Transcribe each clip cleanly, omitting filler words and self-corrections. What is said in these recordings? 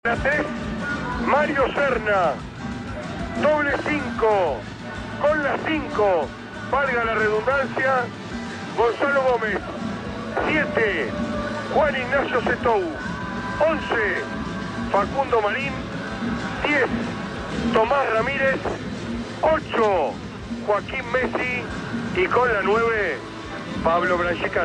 La 3, Mario Serna. Doble 5. Con la 5, valga la redundancia, Gonzalo Gómez. 7, Juan Ignacio Setou. 11, Facundo Marín. 10, Tomás Ramírez. 8, Joaquín Messi. Y con la 9, Pablo Branchicán.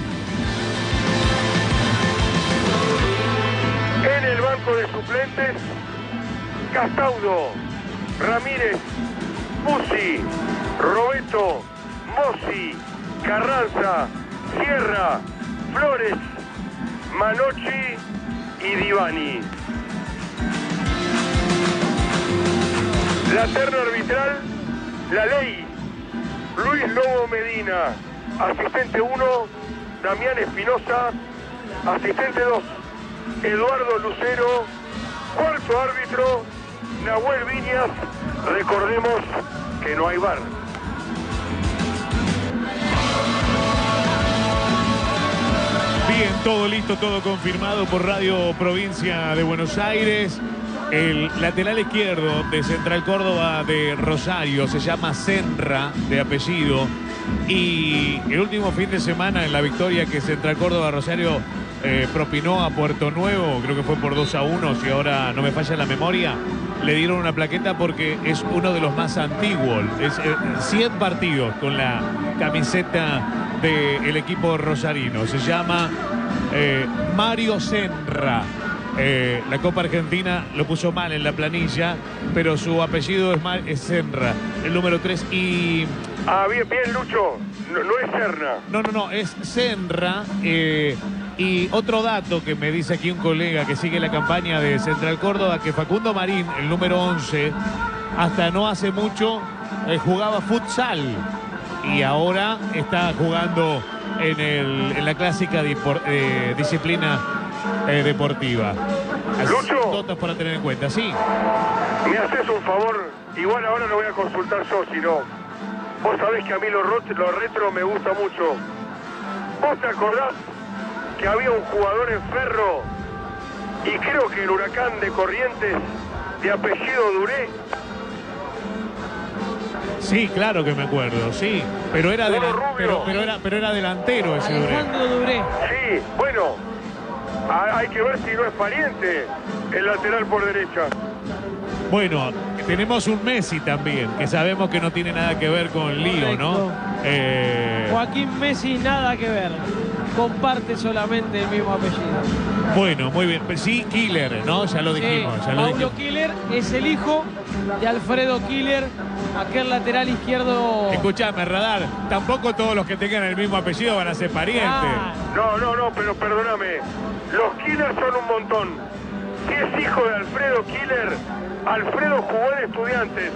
En el banco de suplentes, Castaudo, Ramírez, Musi, Robeto, Mossi, Carranza, Sierra, Flores, Manocci y Divani. La terna arbitral, La Ley, Luis Lobo Medina, asistente 1, Damián Espinosa, asistente 2, Eduardo Lucero, cuarto árbitro, Nahuel Viñas. Recordemos que no hay VAR. Bien, todo listo, todo confirmado por Radio Provincia de Buenos Aires. El lateral izquierdo de Central Córdoba de Rosario se llama Senra, de apellido. Y el último fin de semana en la victoria que Central Córdoba Rosario propinó a Puerto Nuevo, creo que fue por 2-1, si ahora no me falla la memoria, le dieron una plaqueta porque es uno de los más antiguos. Es 100 partidos con la camiseta del equipo rosarino. Se llama Mario Senra. La Copa Argentina lo puso mal en la planilla, pero su apellido es Senra, el número 3. Y... bien, Lucho. No es Serna. No, es Senra. Y otro dato que me dice aquí un colega que sigue la campaña de Central Córdoba, que Facundo Marín, el número 11, hasta no hace mucho jugaba futsal y ahora está jugando en la clásica disciplina deportiva. Lucho, notas para tener en cuenta, sí. ¿Me haces un favor? Igual ahora no voy a consultar yo, sino... Vos sabés que a mí lo retro me gusta mucho. ¿Vos te acordás que había un jugador en Ferro y creo que el Huracán de Corrientes de apellido Duré? Sí, claro que me acuerdo, sí, pero era pero era delantero ese Duré. Alejandro Duré. Sí, bueno, hay que ver si no es pariente el lateral por derecha. Bueno, tenemos un Messi también, que sabemos que no tiene nada que ver con Lío, ¿no? Joaquín Messi, nada que ver. Comparte solamente el mismo apellido. Bueno, muy bien. Sí, Killer, ¿no? Ya lo dijimos. Sí, Paulo Killer es el hijo de Alfredo Killer, aquel lateral izquierdo. Escuchame, Radar, tampoco todos los que tengan el mismo apellido van a ser parientes. No, pero perdóname. Los Killer son un montón. Si es hijo de Alfredo Killer, Alfredo jugó en Estudiantes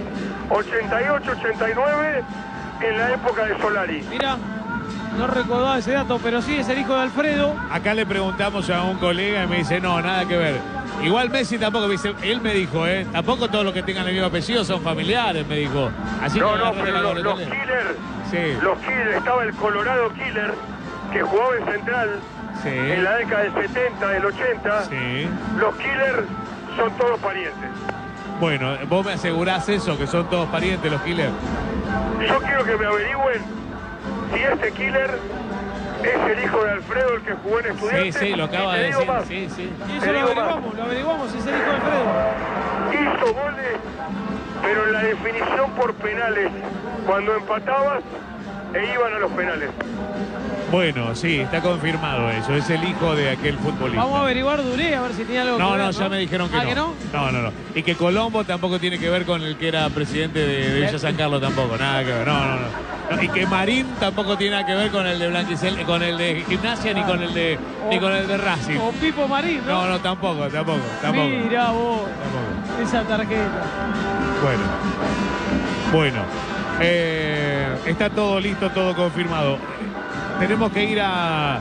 88-89 en la época de Solari. Mira, no recordaba ese dato, pero sí es el hijo de Alfredo. Acá le preguntamos a un colega y me dice, no, nada que ver. Igual Messi tampoco, él me dijo, tampoco todos los que tengan el mismo apellido son familiares, me dijo. Así no, pero los Killer, sí. Los Killer, estaba el Colorado Killer, que jugaba en Central, sí, en la década del 70, del 80. Sí. Los Killer son todos parientes. Bueno, vos me asegurás eso, que son todos parientes los Killer. Yo quiero que me averigüen si este Killer es el hijo de Alfredo, el que jugó en Estudiantes. Sí, lo acaba de decir. Sí. Y eso lo averiguamos, si es el hijo de Alfredo. Hizo goles, pero en la definición por penales, cuando empatabas e iban a los penales. Bueno, sí, está confirmado eso. Es el hijo de aquel futbolista. Vamos a averiguar Duré, a ver si tiene algo que ver. No, ya me dijeron que no. ¿Que no? No. Y que Colombo tampoco tiene que ver con el que era presidente de Villa San Carlos tampoco. Nada que ver. No. Y que Marín tampoco tiene nada que ver con el de Blanquicel, con el de Gimnasia, ni con el de Racing. O Pipo Marín, ¿no? No, tampoco. Mira vos, tampoco. Esa tarjeta. Bueno. Está todo listo, todo confirmado. Tenemos que ir a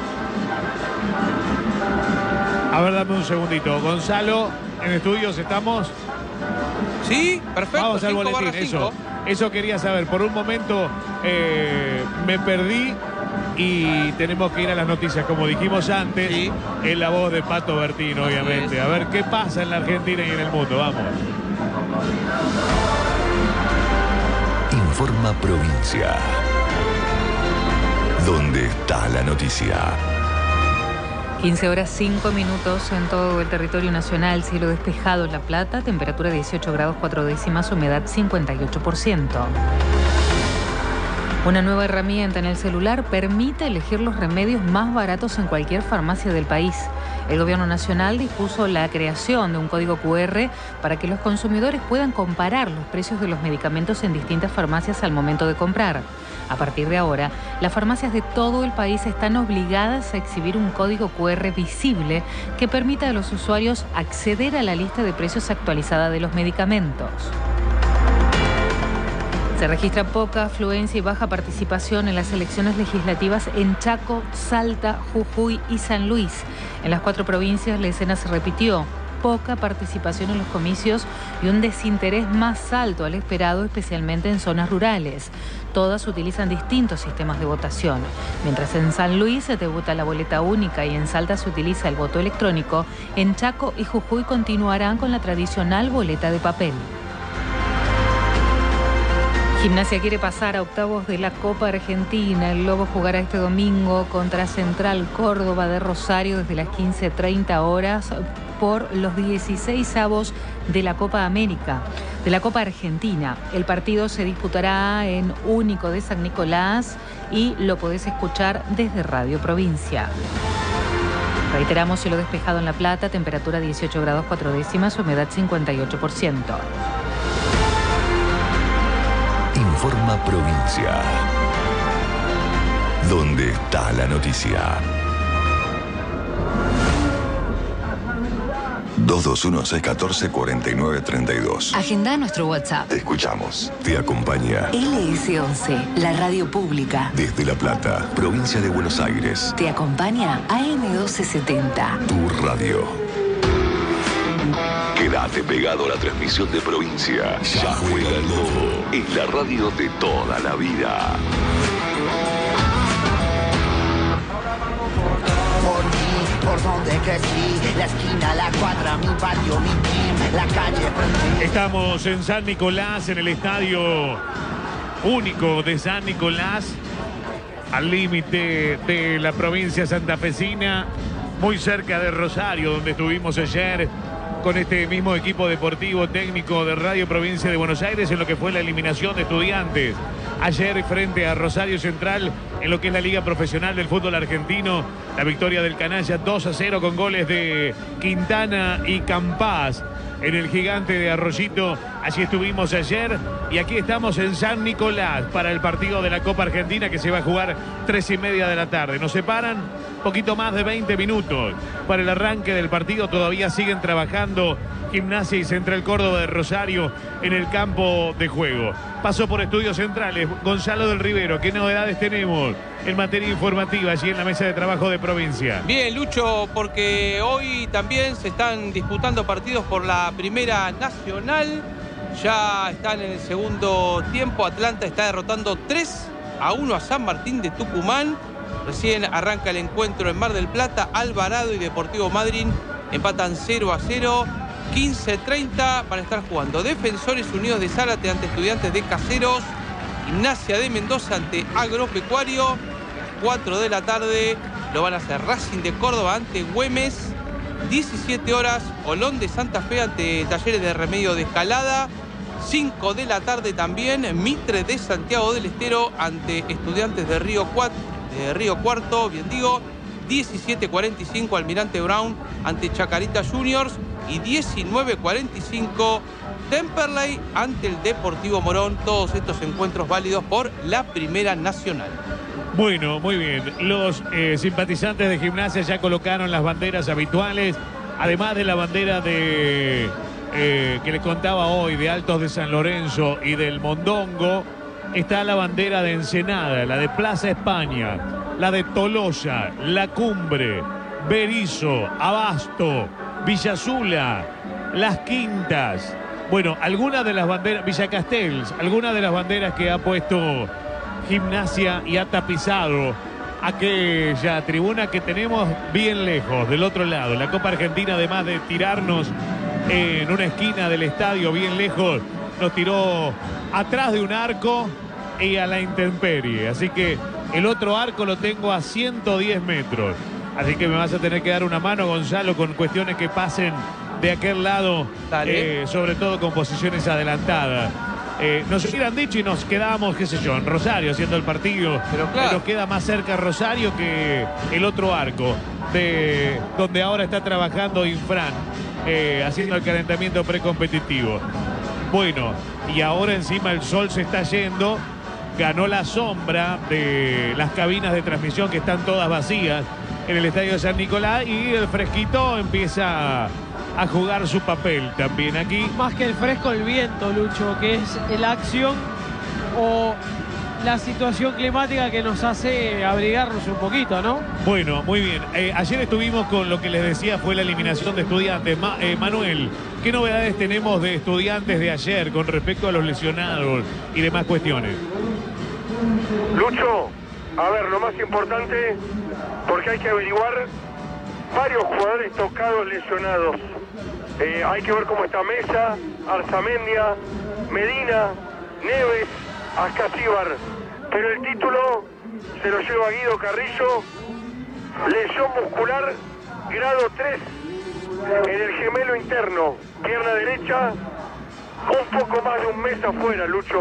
ver, dame un segundito. Gonzalo, en estudios estamos. Sí, perfecto. Vamos al boletín, eso quería saber. Por un momento me perdí y tenemos que ir a las noticias, como dijimos antes, Sí. en la voz de Pato Bertino, obviamente. A ver qué pasa en la Argentina y en el mundo. Vamos. Informa Provincia. ¿Dónde está la noticia? 15 horas 5 minutos en todo el territorio nacional, cielo despejado en La Plata, temperatura 18 grados 4 décimas, humedad 58%. Una nueva herramienta en el celular permite elegir los remedios más baratos en cualquier farmacia del país. El Gobierno Nacional dispuso la creación de un código QR para que los consumidores puedan comparar los precios de los medicamentos en distintas farmacias al momento de comprar. A partir de ahora, las farmacias de todo el país están obligadas a exhibir un código QR visible que permita a los usuarios acceder a la lista de precios actualizada de los medicamentos. Se registra poca afluencia y baja participación en las elecciones legislativas en Chaco, Salta, Jujuy y San Luis. En las 4 provincias la escena se repitió. Poca participación en los comicios y un desinterés más alto al esperado, especialmente en zonas rurales. Todas utilizan distintos sistemas de votación. Mientras en San Luis se debuta la boleta única y en Salta se utiliza el voto electrónico, en Chaco y Jujuy continuarán con la tradicional boleta de papel. Gimnasia quiere pasar a octavos de la Copa Argentina. El Lobo jugará este domingo contra Central Córdoba de Rosario desde las 15:30 horas por los 16avos de la Copa América, de la Copa Argentina. El partido se disputará en Único de San Nicolás y lo podés escuchar desde Radio Provincia. Reiteramos, cielo despejado en La Plata, temperatura 18 grados 4 décimas, humedad 58%. Informa Provincia. ¿Dónde está la noticia? 221-614-4932. Agenda nuestro WhatsApp. Te escuchamos. Te acompaña. LS11, la radio pública. Desde La Plata, provincia de Buenos Aires. Te acompaña AM1270. Tu radio. Quédate pegado a la transmisión de Provincia. Ya juega el Lobo. En la radio de toda la vida. Por donde crecí, la esquina, la cuadra, mi barrio, mi team, la calle frente. Estamos en San Nicolás, en el estadio único de San Nicolás, al límite de la provincia santafesina, muy cerca de Rosario, donde estuvimos ayer con este mismo equipo deportivo técnico de Radio Provincia de Buenos Aires en lo que fue la eliminación de Estudiantes. Ayer frente a Rosario Central en lo que es la Liga Profesional del Fútbol Argentino, la victoria del Canalla 2-0 con goles de Quintana y Campás en el Gigante de Arroyito. Allí estuvimos ayer y aquí estamos en San Nicolás para el partido de la Copa Argentina que se va a jugar 3:30 de la tarde. Nos separan poquito más de 20 minutos para el arranque del partido. Todavía siguen trabajando Gimnasia y Central Córdoba de Rosario en el campo de juego. Pasó por Estudios Centrales Gonzalo del Rivero. ¿Qué novedades tenemos en materia informativa allí en la mesa de trabajo de provincia? Bien, Lucho, porque hoy también se están disputando partidos por la Primera Nacional. Ya están en el segundo tiempo. Atlanta está derrotando 3-1 a San Martín de Tucumán. Recién arranca el encuentro en Mar del Plata. Alvarado y Deportivo Madryn empatan 0-0. 15:30 van a estar jugando Defensores Unidos de Zárate ante Estudiantes de Caseros. Gimnasia de Mendoza ante Agropecuario. 4 de la tarde lo van a hacer Racing de Córdoba ante Güemes. 17 horas Olón de Santa Fe ante Talleres de Remedio de Escalada. 5 de la tarde también Mitre de Santiago del Estero ante Estudiantes de Río Cuarto, bien digo. 17:45 Almirante Brown ante Chacarita Juniors. Y 19:45 Temperley ante el Deportivo Morón. Todos estos encuentros válidos por la Primera Nacional. Bueno, muy bien. Los simpatizantes de Gimnasia ya colocaron las banderas habituales, además de la bandera de que les contaba hoy de Altos de San Lorenzo y del Mondongo. Está la bandera de Ensenada, la de Plaza España, la de Tolosa, La Cumbre, Berizo, Abasto, Villa Azula, Las Quintas. Bueno, algunas de las banderas, Villa Castells, algunas de las banderas que ha puesto Gimnasia y ha tapizado aquella tribuna que tenemos bien lejos, del otro lado. La Copa Argentina, además de tirarnos en una esquina del estadio bien lejos, nos tiró atrás de un arco y a la intemperie. Así que el otro arco lo tengo a 110 metros. Así que me vas a tener que dar una mano, Gonzalo, con cuestiones que pasen de aquel lado, sobre todo con posiciones adelantadas. Nos hubieran dicho y nos quedábamos, qué sé yo, en Rosario haciendo el partido. Pero claro, nos queda más cerca Rosario que el otro arco, de donde ahora está trabajando Infran, haciendo el calentamiento precompetitivo. Bueno, y ahora encima el sol se está yendo. Ganó la sombra de las cabinas de transmisión que están todas vacías en el estadio de San Nicolás, y el fresquito empieza a jugar su papel también aquí. Más que el fresco, el viento, Lucho, que es la acción o la situación climática que nos hace abrigarnos un poquito, ¿no? Bueno, muy bien. Ayer estuvimos con lo que les decía, fue la eliminación de Estudiantes. Manuel, ¿qué novedades tenemos de Estudiantes de ayer con respecto a los lesionados y demás cuestiones? Lucho, a ver, lo más importante, porque hay que averiguar varios jugadores tocados, lesionados. Hay que ver cómo está Mesa, Arzamendia, Medina, Neves, Ascasíbar. Pero el título se lo lleva Guido Carrillo, lesión muscular, grado 3, en el gemelo interno, pierna derecha, un poco más de un mes afuera, Lucho.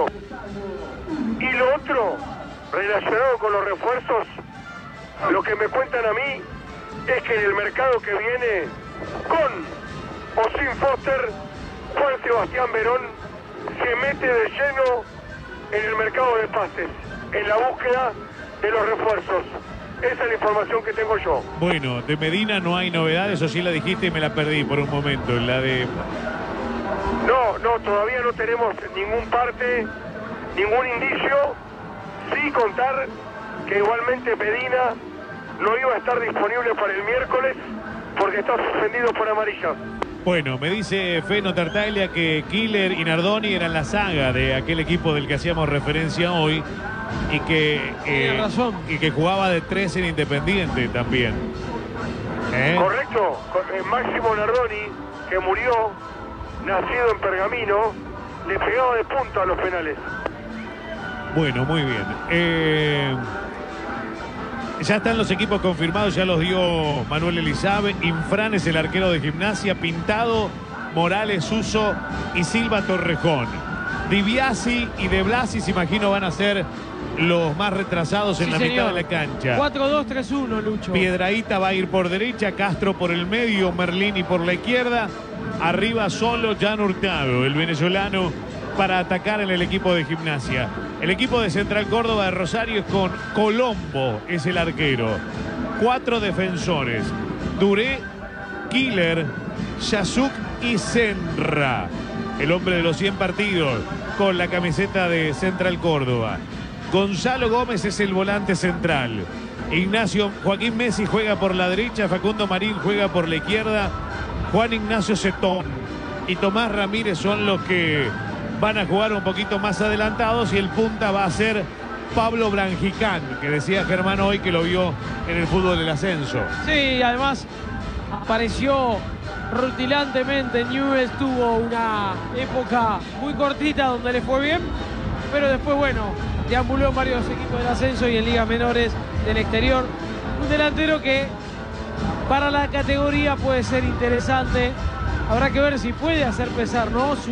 Y lo otro, relacionado con los refuerzos, lo que me cuentan a mí es que en el mercado que viene, con o sin Foster, Juan Sebastián Verón se mete de lleno en el mercado de pases, en la búsqueda de los refuerzos. Esa es la información que tengo yo. Bueno, de Medina no hay novedades, o sí la dijiste y me la perdí por un momento, la de... No, todavía no tenemos ningún parte, ningún indicio. Sí contar que igualmente Medina no iba a estar disponible para el miércoles porque está suspendido por amarilla. Bueno, me dice Feno Tartaglia que Killer y Nardoni eran la saga de aquel equipo del que hacíamos referencia hoy y que jugaba de 3 en Independiente también. Correcto, Máximo Nardoni, que murió, nacido en Pergamino, le pegaba de punta a los penales. Bueno, muy bien. Ya están los equipos confirmados, ya los dio Manuel Elizabeth. Infran es el arquero de Gimnasia, Pintado, Morales, Uso y Silva Torrejón. Di Biasi y De Blasis, imagino, van a ser los más retrasados en la mitad de la cancha. 4-2-3-1, Lucho. Piedrahíta va a ir por derecha, Castro por el medio, Merlini por la izquierda. Arriba solo Jan Hurtado, el venezolano, para atacar en el equipo de Gimnasia. El equipo de Central Córdoba de Rosario es con Colombo, es el arquero. 4 defensores: Duré, Killer, Yasuk y Senra. El hombre de los 100 partidos con la camiseta de Central Córdoba. Gonzalo Gómez es el volante central. Joaquín Messi juega por la derecha, Facundo Marín juega por la izquierda, Juan Ignacio Cetón y Tomás Ramírez son los que van a jugar un poquito más adelantados, y el punta va a ser Pablo Brangicán, que decía Germán hoy que lo vio en el fútbol del ascenso. Sí, además apareció rutilantemente en Newell's, tuvo una época muy cortita donde le fue bien, pero después, bueno, deambuló en varios equipos del ascenso y en ligas menores del exterior. Un delantero que para la categoría puede ser interesante. Habrá que ver si puede hacer pesar, ¿no?, su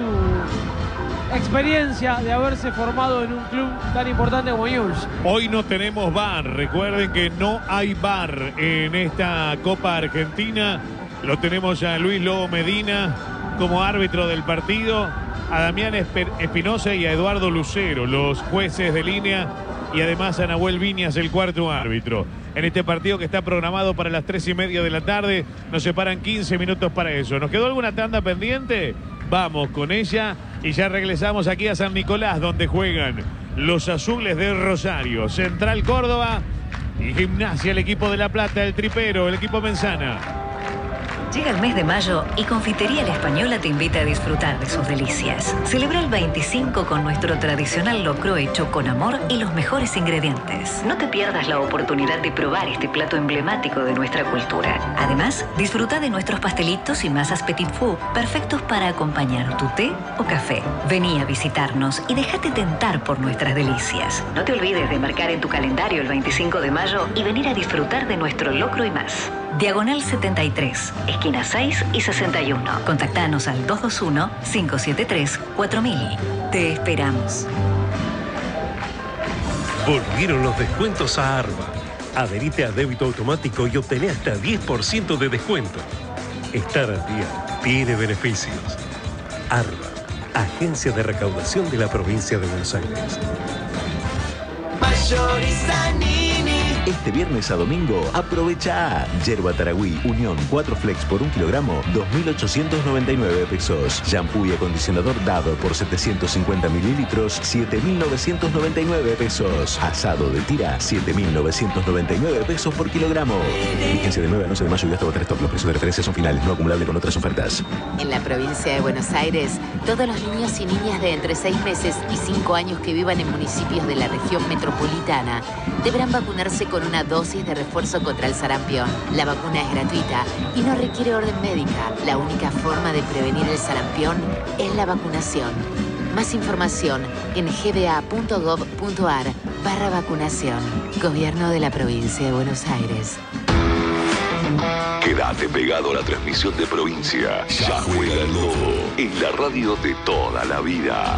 experiencia de haberse formado en un club tan importante como Newell's. Hoy no tenemos VAR, recuerden que no hay VAR en esta Copa Argentina. Lo tenemos a Luis Lobo Medina como árbitro del partido, a Damián Espinosa y a Eduardo Lucero, los jueces de línea, y además a Nahuel Viñas, el cuarto árbitro. En este partido que está programado para las 3:30 de la tarde, nos separan 15 minutos para eso. ¿Nos quedó alguna tanda pendiente? Vamos con ella y ya regresamos aquí a San Nicolás, donde juegan los azules de Rosario, Central Córdoba y Gimnasia, el equipo de La Plata, el tripero, el equipo Menzana. Llega el mes de mayo y Confitería La Española te invita a disfrutar de sus delicias. Celebra el 25 con nuestro tradicional locro hecho con amor y los mejores ingredientes. No te pierdas la oportunidad de probar este plato emblemático de nuestra cultura. Además, disfruta de nuestros pastelitos y masas petit four, perfectos para acompañar tu té o café. Vení a visitarnos y déjate tentar por nuestras delicias. No te olvides de marcar en tu calendario el 25 de mayo y venir a disfrutar de nuestro locro y más. Diagonal 73, esquina 6 y 61. Contactanos al 221-573-4000. Te esperamos. Volvieron los descuentos a Arba. Adherite a débito automático y obtené hasta 10% de descuento. Estar al día tiene beneficios. Arba, Agencia de Recaudación de la Provincia de Buenos Aires. Este viernes a domingo, aprovecha Yerba Taragüí Unión 4 Flex por 1 kilogramo, 2.899 pesos. Shampoo y acondicionador Dove por 750 mililitros, 7.999 pesos. Asado de tira, 7.999 pesos por kilogramo. Vigencia del 9 al 11 de mayo y hasta agotar stock. Los precios de referencia son finales, no acumulable con otras ofertas. En la provincia de Buenos Aires, todos los niños y niñas de entre 6 meses y 5 años que vivan en municipios de la región metropolitana deberán vacunarse con una dosis de refuerzo contra el sarampión. La vacuna es gratuita y no requiere orden médica. La única forma de prevenir el sarampión es la vacunación. Más información en gba.gov.ar/vacunación. Gobierno de la provincia de Buenos Aires. Quédate pegado a la transmisión de provincia. Ya juega el Lobo en la radio de toda la vida.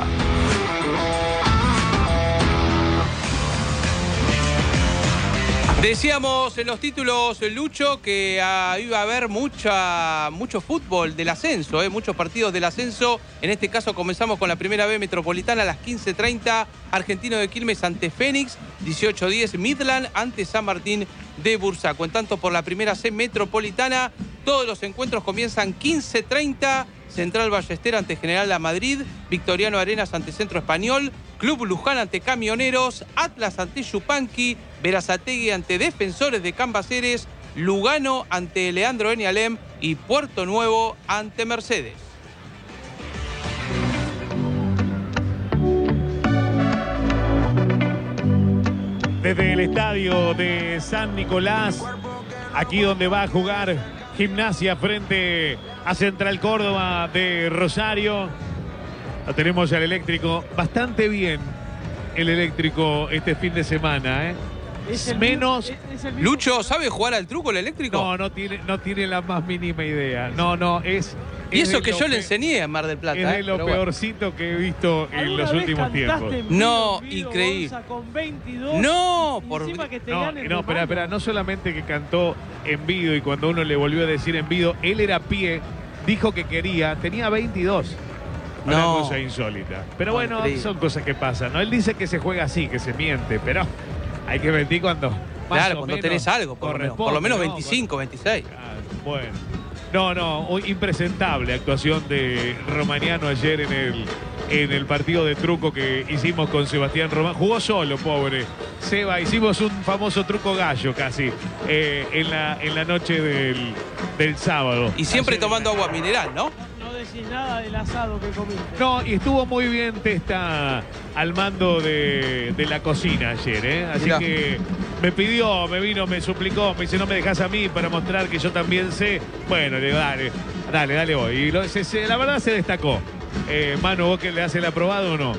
Decíamos en los títulos, Lucho, que iba a haber mucho fútbol del ascenso, muchos partidos del ascenso. En este caso comenzamos con la primera B metropolitana a las 15:30. Argentino de Quilmes ante Fénix. 18:10 Midland ante San Martín de Bursaco. En tanto, por la primera C metropolitana, todos los encuentros comienzan 15:30. Central Ballester ante General La Madrid. Victoriano Arenas ante Centro Español. Club Luján ante Camioneros. Atlas ante Yupanqui. Berazategui ante Defensores de Cambaceres. Lugano ante Leandro Enialem. Y Puerto Nuevo ante Mercedes. Desde el estadio de San Nicolás, aquí donde va a jugar Gimnasia frente a Central Córdoba de Rosario. Lo tenemos al eléctrico bastante bien, el eléctrico este fin de semana, menos. Lucho, ¿sabe jugar al truco el eléctrico? No tiene la más mínima idea. Es y eso que yo le enseñé a Mar del Plata. Es de lo peorcito que he visto en los últimos tiempos. No, increíble. Con 22, no, espera, no solamente que cantó en vivo y cuando uno le volvió a decir en vivo, él era pie, dijo que tenía 22. Una cosa insólita. Pero bueno, son cosas que pasan, ¿no? Él dice que se juega así, que se miente, pero hay que mentir cuando cuando tenés algo, por lo menos 25, 26. Bueno. Impresentable actuación de Romagnano ayer en el partido de truco que hicimos con Sebastián Román. Jugó solo, pobre Seba. Hicimos un famoso truco gallo casi en la noche del sábado. Y siempre tomando agua mineral, ¿no? No decís nada del asado que comiste. No, y estuvo muy bien Testa al mando de la cocina ayer, Así Mirá. Que me pidió, me suplicó, me dice, no me dejas a mí para mostrar que yo también sé. Bueno, le digo, dale voy. Y la verdad se destacó. Manu, ¿vos que le hace el aprobado o no?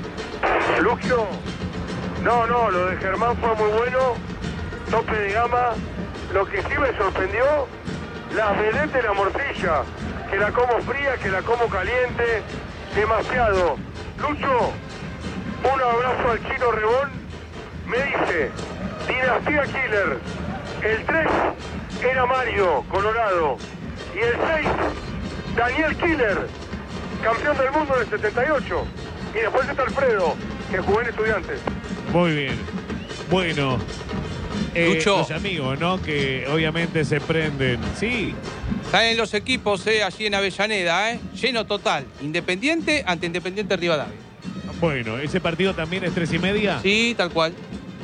Lucho, no, lo de Germán fue muy bueno, tope de gama. Lo que sí me sorprendió, las vedettes de la morcilla, que la como fría, que la como caliente, demasiado. Lucho, un abrazo al Chino Rebón, me dice, Dinastía Killer, el 3 era Mario, Colorado, y el 6, Daniel Killer, campeón del mundo del 78, y después está Alfredo, que jugó en Estudiantes. Muy bien, bueno, Lucho. Los amigos, ¿no? Que obviamente se prenden, sí. Salen los equipos allí en Avellaneda, lleno total, Independiente ante Independiente Rivadavia. Bueno, ¿ese partido también es 3:30? Sí, tal cual.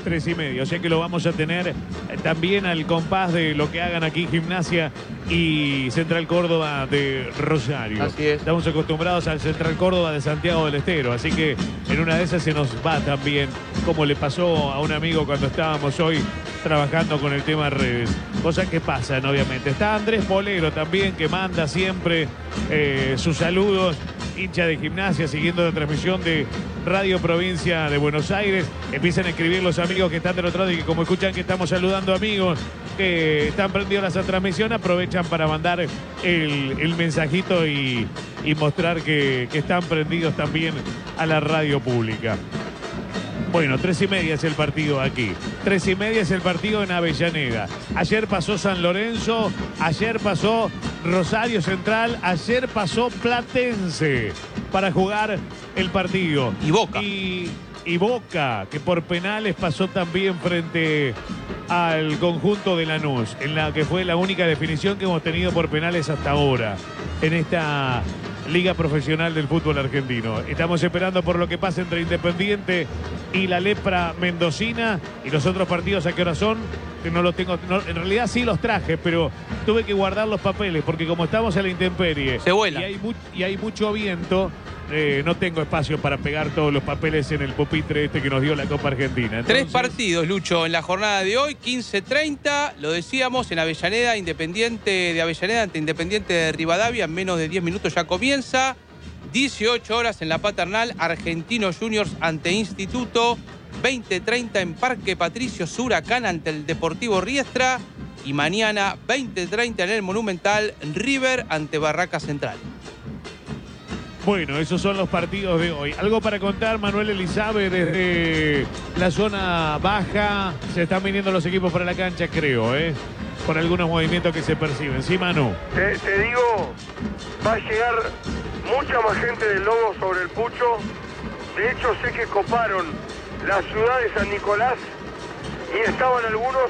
3:30. O sea que lo vamos a tener también al compás de lo que hagan aquí Gimnasia y Central Córdoba de Rosario. Así es. Estamos acostumbrados al Central Córdoba de Santiago del Estero, así que en una de esas se nos va también, como le pasó a un amigo cuando estábamos hoy trabajando con el tema redes. Cosas que pasan, obviamente. Está Andrés Polero también, que manda siempre sus saludos, hincha de Gimnasia, siguiendo la transmisión de Radio Provincia de Buenos Aires. Empiezan a escribir los amigos que están del otro lado y que como escuchan que estamos saludando amigos que están prendidos a esa transmisión, aprovechan para mandar el mensajito y mostrar que están prendidos también a la radio pública. Bueno, 3:30 es el partido aquí. 3:30 es el partido en Avellaneda. Ayer pasó San Lorenzo, ayer pasó Rosario Central, ayer pasó Platense para jugar el partido. Y Boca. Y Boca, que por penales pasó también frente al conjunto de Lanús, en la que fue la única definición que hemos tenido por penales hasta ahora en esta Liga Profesional del Fútbol Argentino. Estamos esperando por lo que pasa entre Independiente y la Lepra Mendocina. Y los otros partidos, ¿a qué hora son? Que no los tengo, en realidad sí los traje, pero tuve que guardar los papeles porque como estamos en la intemperie se vuela. Y hay mucho viento, no tengo espacio para pegar todos los papeles en el pupitre que nos dio la Copa Argentina. Entonces, 3 partidos, Lucho, en la jornada de hoy, 15:30, lo decíamos, en Avellaneda, Independiente de Avellaneda ante Independiente de Rivadavia, en menos de 10 minutos ya comienza. 18 horas en la Paternal, Argentinos Juniors ante Instituto. 20:30 en Parque Patricio Huracán ante el Deportivo Riestra. Y mañana, 20:30 en el Monumental, River ante Barraca Central. Bueno, esos son los partidos de hoy. Algo para contar, Manuel Elizabeth, desde la zona baja. Se están viniendo los equipos para la cancha, creo, por algunos movimientos que se perciben. ¿Sí, Manu? Te digo, va a llegar mucha más gente del Lobo sobre el Pucho. De hecho, sé que coparon la ciudad de San Nicolás y estaban algunos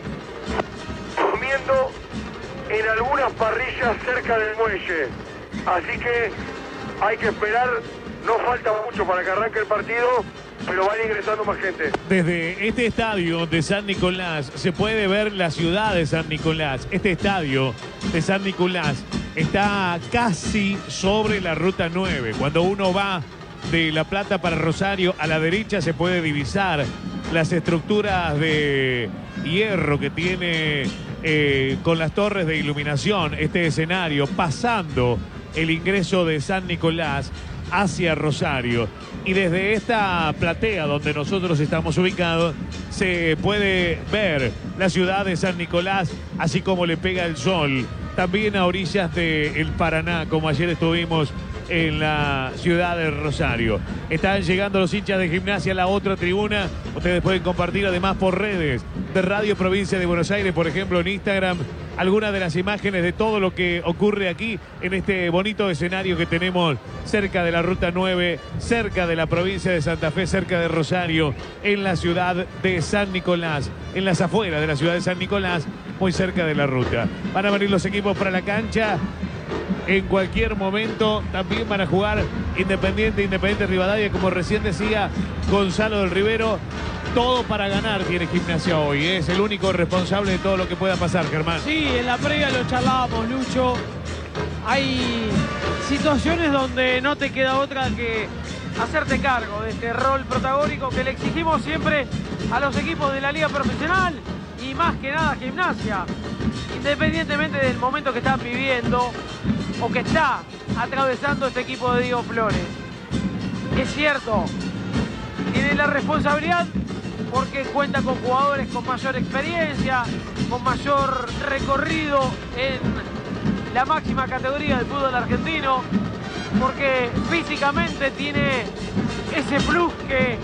comiendo en algunas parrillas cerca del muelle. Así que hay que esperar, no falta mucho para que arranque el partido, pero van ingresando más gente. Desde este estadio de San Nicolás se puede ver la ciudad de San Nicolás. Este estadio de San Nicolás está casi sobre la ruta 9. Cuando uno va de La Plata para Rosario, a la derecha se puede divisar las estructuras de hierro que tiene con las torres de iluminación este escenario, pasando el ingreso de San Nicolás hacia Rosario. Y desde esta platea donde nosotros estamos ubicados se puede ver la ciudad de San Nicolás, así como le pega el sol, también a orillas del Paraná, como ayer estuvimos en la ciudad de Rosario. Están llegando los hinchas de Gimnasia a la otra tribuna. Ustedes pueden compartir además por redes de Radio Provincia de Buenos Aires, por ejemplo en Instagram, algunas de las imágenes de todo lo que ocurre aquí en este bonito escenario que tenemos cerca de la Ruta 9, cerca de la provincia de Santa Fe, cerca de Rosario, en la ciudad de San Nicolás, en las afueras de la ciudad de San Nicolás, muy cerca de la ruta. Van a venir los equipos para la cancha. En cualquier momento también van a jugar Independiente Rivadavia, como recién decía Gonzalo del Rivero. Todo para ganar tiene Gimnasia hoy. Es el único responsable de todo lo que pueda pasar, Germán. Sí, en la previa lo charlábamos, Lucho. Hay situaciones donde no te queda otra que hacerte cargo de este rol protagónico que le exigimos siempre a los equipos de la Liga Profesional y más que nada Gimnasia. Independientemente del momento que están viviendo o que está atravesando este equipo de Diego Flores. Es cierto, tiene la responsabilidad porque cuenta con jugadores con mayor experiencia, con mayor recorrido en la máxima categoría del fútbol argentino, porque físicamente tiene ese plus que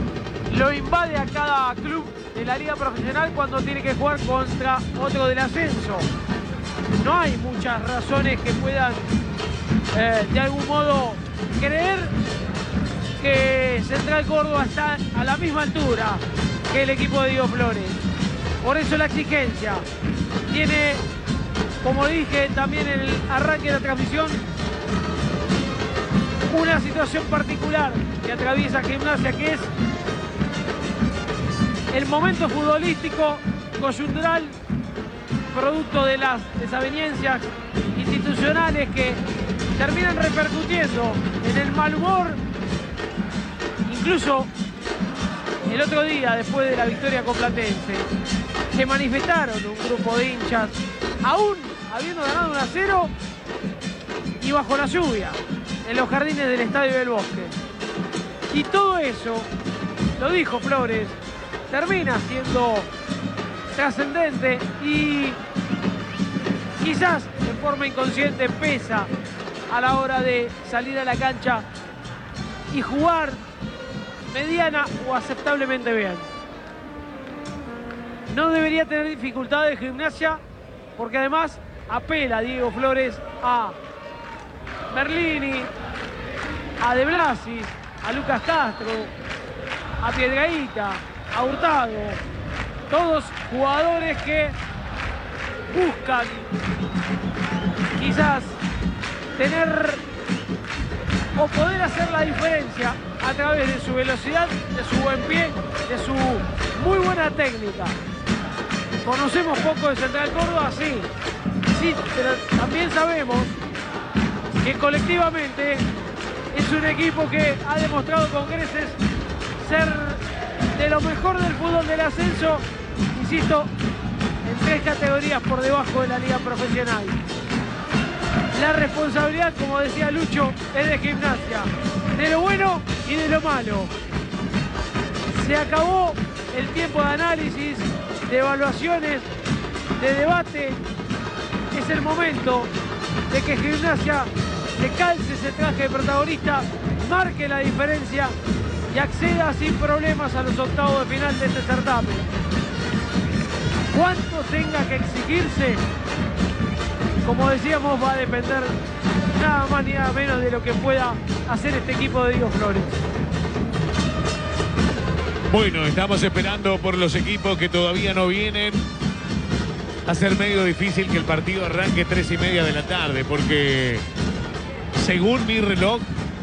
lo invade a cada club de la Liga Profesional cuando tiene que jugar contra otro del ascenso. No hay muchas razones que puedan de algún modo creer que Central Córdoba está a la misma altura que el equipo de Diego Flores. Por eso la exigencia. Tiene, como dije también en el arranque de la transmisión, una situación particular que atraviesa Gimnasia, que es el momento futbolístico coyuntural, producto de las desavenencias institucionales que terminan repercutiendo en el mal humor. Incluso el otro día, después de la victoria con Platense, se manifestaron un grupo de hinchas, aún habiendo ganado 1-0 y bajo la lluvia, en los jardines del Estadio del Bosque. Y todo eso, lo dijo Flores, termina siendo trascendente y quizás en forma inconsciente pesa a la hora de salir a la cancha y jugar mediana o aceptablemente bien. No debería tener dificultades Gimnasia, porque además apela Diego Flores a Merlini, a De Blasis, a Lucas Castro, a Piedrahita, a Hurtado, todos jugadores que buscan quizás tener o poder hacer la diferencia a través de su velocidad, de su buen pie, de su muy buena técnica. Conocemos poco de Central Córdoba, sí, pero también sabemos que colectivamente es un equipo que ha demostrado con creces ser de lo mejor del fútbol del ascenso, insisto, en 3 categorías por debajo de la liga profesional. La responsabilidad, como decía Lucho, es de Gimnasia, de lo bueno y de lo malo. Se acabó el tiempo de análisis, de evaluaciones, de debate. Es el momento de que Gimnasia se calce ese traje de protagonista, marque la diferencia y acceda sin problemas a los octavos de final de este certamen. Cuánto tenga que exigirse, como decíamos, va a depender nada más ni nada menos de lo que pueda hacer este equipo de Diego Flores. Bueno, estamos esperando por los equipos que todavía no vienen. Va a ser medio difícil que el partido arranque 3:30 de la tarde, porque según mi reloj,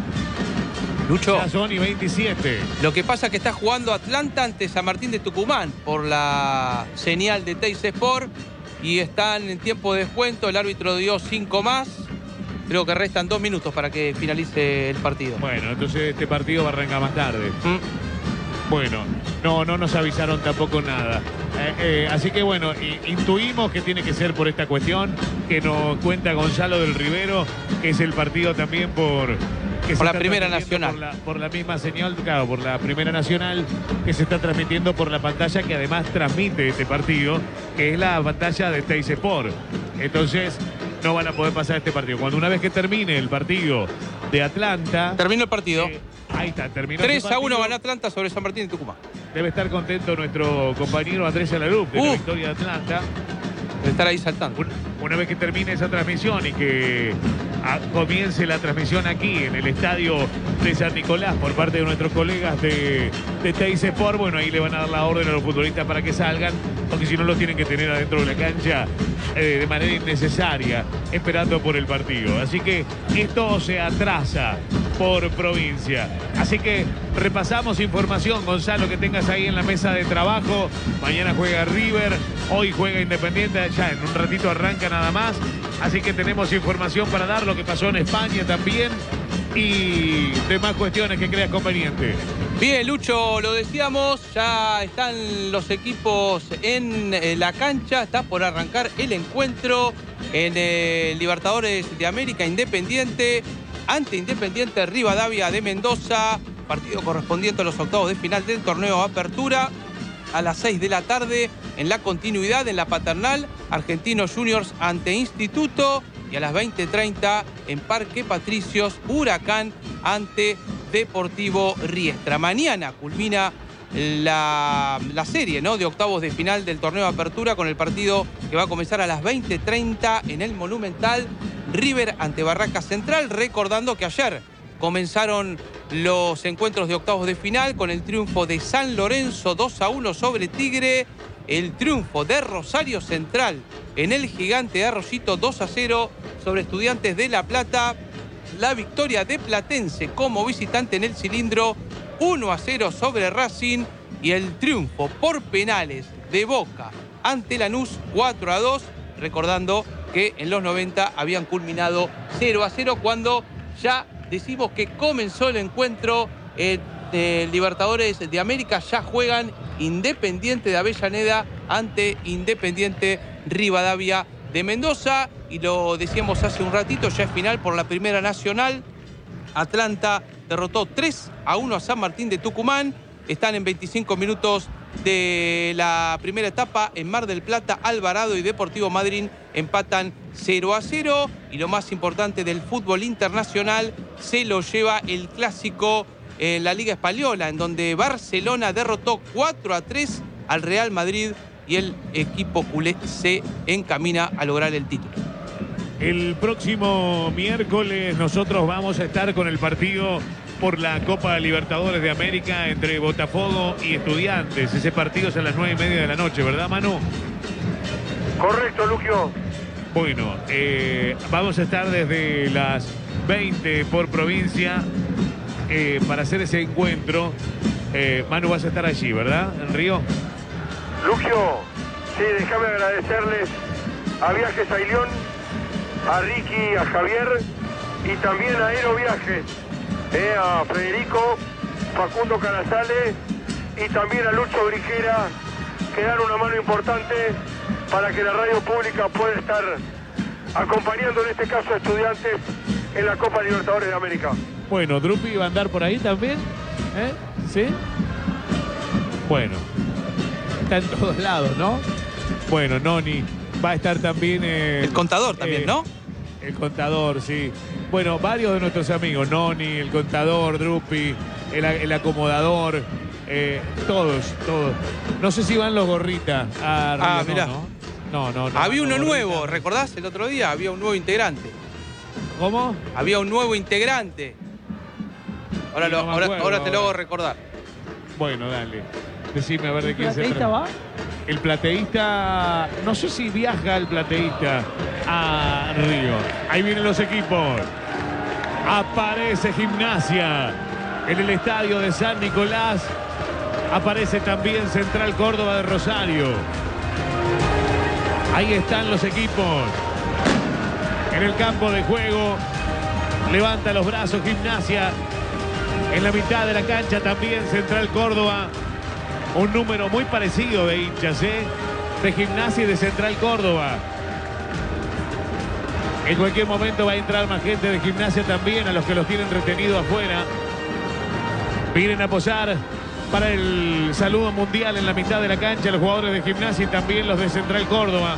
Lucho, ya son y 27. Lo que pasa es que está jugando Atlanta ante San Martín de Tucumán por la señal de Teis Sport y están en tiempo de descuento. El árbitro dio 5 más. Creo que restan 2 minutos para que finalice el partido. Bueno, entonces este partido va a arrancar más tarde. Bueno, no nos avisaron tampoco nada. Así que bueno, intuimos que tiene que ser por esta cuestión que nos cuenta Gonzalo del Rivero, que es el partido también por la Primera Nacional. Por la misma señal, claro, por la Primera Nacional, que se está transmitiendo por la pantalla que además transmite este partido, que es la pantalla de Teis Sport. Entonces no van a poder pasar este partido. Una vez que termine el partido de Atlanta... Terminó el partido. Ahí está, terminó 3-1 ganó Atlanta sobre San Martín de Tucumán. Debe estar contento nuestro compañero Andrés Alarup de la victoria de Atlanta. Debe estar ahí saltando. Una vez que termine esa transmisión y que comience la transmisión aquí en el estadio de San Nicolás por parte de nuestros colegas de Teis Sport, bueno, ahí le van a dar la orden a los futbolistas para que salgan, porque si no los tienen que tener adentro de la cancha de manera innecesaria, esperando por el partido. Así que esto se atrasa por provincia. Así que repasamos información, Gonzalo, que tengas ahí en la mesa de trabajo. Mañana juega River, hoy juega Independiente, ya en un ratito arranca nada más. Así que tenemos información para dar, lo que pasó en España también y demás cuestiones que creas conveniente. Bien, Lucho, lo decíamos, ya están los equipos en la cancha, está por arrancar el encuentro en el Libertadores de América. Independiente ante Independiente Rivadavia de Mendoza, partido correspondiente a los octavos de final del torneo Apertura, a las 6 de la tarde en la continuidad en la Paternal, Argentinos Juniors ante Instituto, y a las 20:30 en Parque Patricios, Huracán ante Deportivo Riestra. Mañana culmina la serie, ¿no?, de octavos de final del torneo Apertura con el partido que va a comenzar a las 20:30 en el Monumental, River ante Barracas Central. Recordando que ayer comenzaron los encuentros de octavos de final con el triunfo de San Lorenzo 2-1 sobre Tigre, el triunfo de Rosario Central en el Gigante de Arroyito 2-0 sobre Estudiantes de La Plata, la victoria de Platense como visitante en el Cilindro 1-0 sobre Racing y el triunfo por penales de Boca ante Lanús 4-2, recordando que en los 90 habían culminado 0-0 cuando ya decimos que comenzó el encuentro de Libertadores de América. Ya juegan Independiente de Avellaneda ante Independiente Rivadavia de Mendoza, y lo decíamos hace un ratito, ya es final por la Primera Nacional. Atlanta derrotó 3-1 a San Martín de Tucumán. Están en 25 minutos de la primera etapa. En Mar del Plata, Alvarado y Deportivo Madryn empatan 0-0. Y lo más importante del fútbol internacional se lo lleva el clásico en la Liga Española, en donde Barcelona derrotó 4-3 al Real Madrid y el equipo culé se encamina a lograr el título. El próximo miércoles nosotros vamos a estar con el partido por la Copa Libertadores de América entre Botafogo y Estudiantes. Ese partido es a las 9:30 de la noche, ¿verdad, Manu? Correcto, Luquio. Bueno, vamos a estar desde las 20 por provincia para hacer ese encuentro. Manu, vas a estar allí, ¿verdad? En Río. Luquio, sí, déjame agradecerles a Viajes Ailión, a Ricky, a Javier y también a Aeroviajes, a Federico, Facundo Canazales y también a Lucho Brijera, que dan una mano importante para que la radio pública pueda estar acompañando en este caso a Estudiantes en la Copa Libertadores de América. Bueno, Drupi va a andar por ahí también, ¿sí? Bueno, está en todos lados, ¿no? Bueno, Noni va a estar también... el contador también, ¿no? El contador, sí. Bueno, varios de nuestros amigos, Noni, el contador, Drupi, el acomodador, todos. No sé si van los gorritas a Río, mirá. No. Había uno nuevo, ¿recordás? El otro día había un nuevo integrante. ¿Cómo? Había un nuevo integrante. Ahora te lo hago recordar. Bueno, dale. Decime a ver de quién se ¿El trata. plateísta va? El plateísta, no sé si viaja el plateísta a Río. Ahí vienen los equipos. Aparece Gimnasia en el estadio de San Nicolás. Aparece también Central Córdoba de Rosario. Ahí están los equipos. En el campo de juego. Levanta los brazos Gimnasia. En la mitad de la cancha también Central Córdoba. Un número muy parecido de hinchas, de Gimnasia y de Central Córdoba. En cualquier momento va a entrar más gente de Gimnasia también, a los que los tienen retenidos afuera. Vienen a posar para el saludo mundial en la mitad de la cancha los jugadores de Gimnasia y también los de Central Córdoba.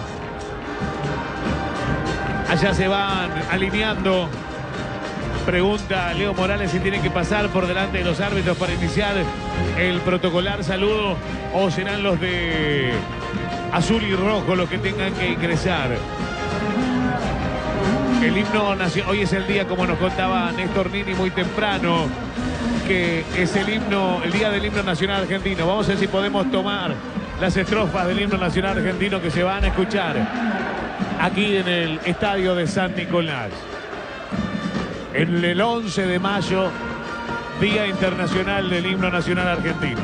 Allá se van alineando. Pregunta Leo Morales si tienen que pasar por delante de los árbitros para iniciar el protocolar saludo o serán los de azul y rojo los que tengan que ingresar. El himno nacional, hoy es el día, como nos contaba Néstor Nini muy temprano, que es el día del himno nacional argentino. Vamos a ver si podemos tomar las estrofas del himno nacional argentino que se van a escuchar aquí en el estadio de San Nicolás. En el 11 de mayo, Día Internacional del Himno Nacional Argentino.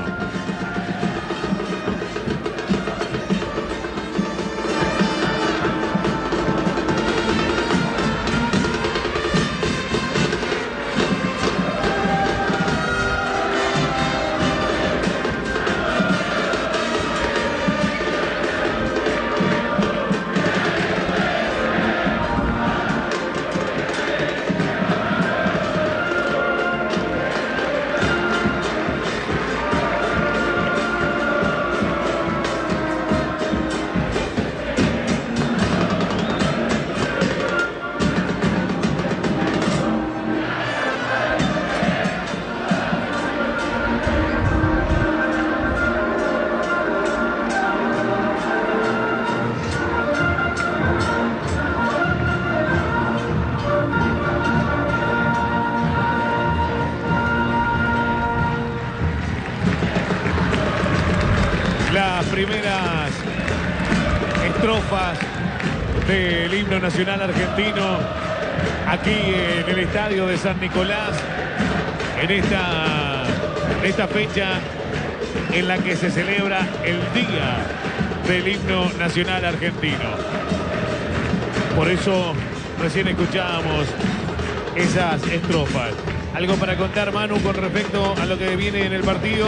Las primeras estrofas del himno nacional argentino aquí en el estadio de San Nicolás en esta fecha en la que se celebra el Día del Himno Nacional Argentino. Por eso recién escuchábamos esas estrofas. ¿Algo para contar, Manu, con respecto a lo que viene en el partido?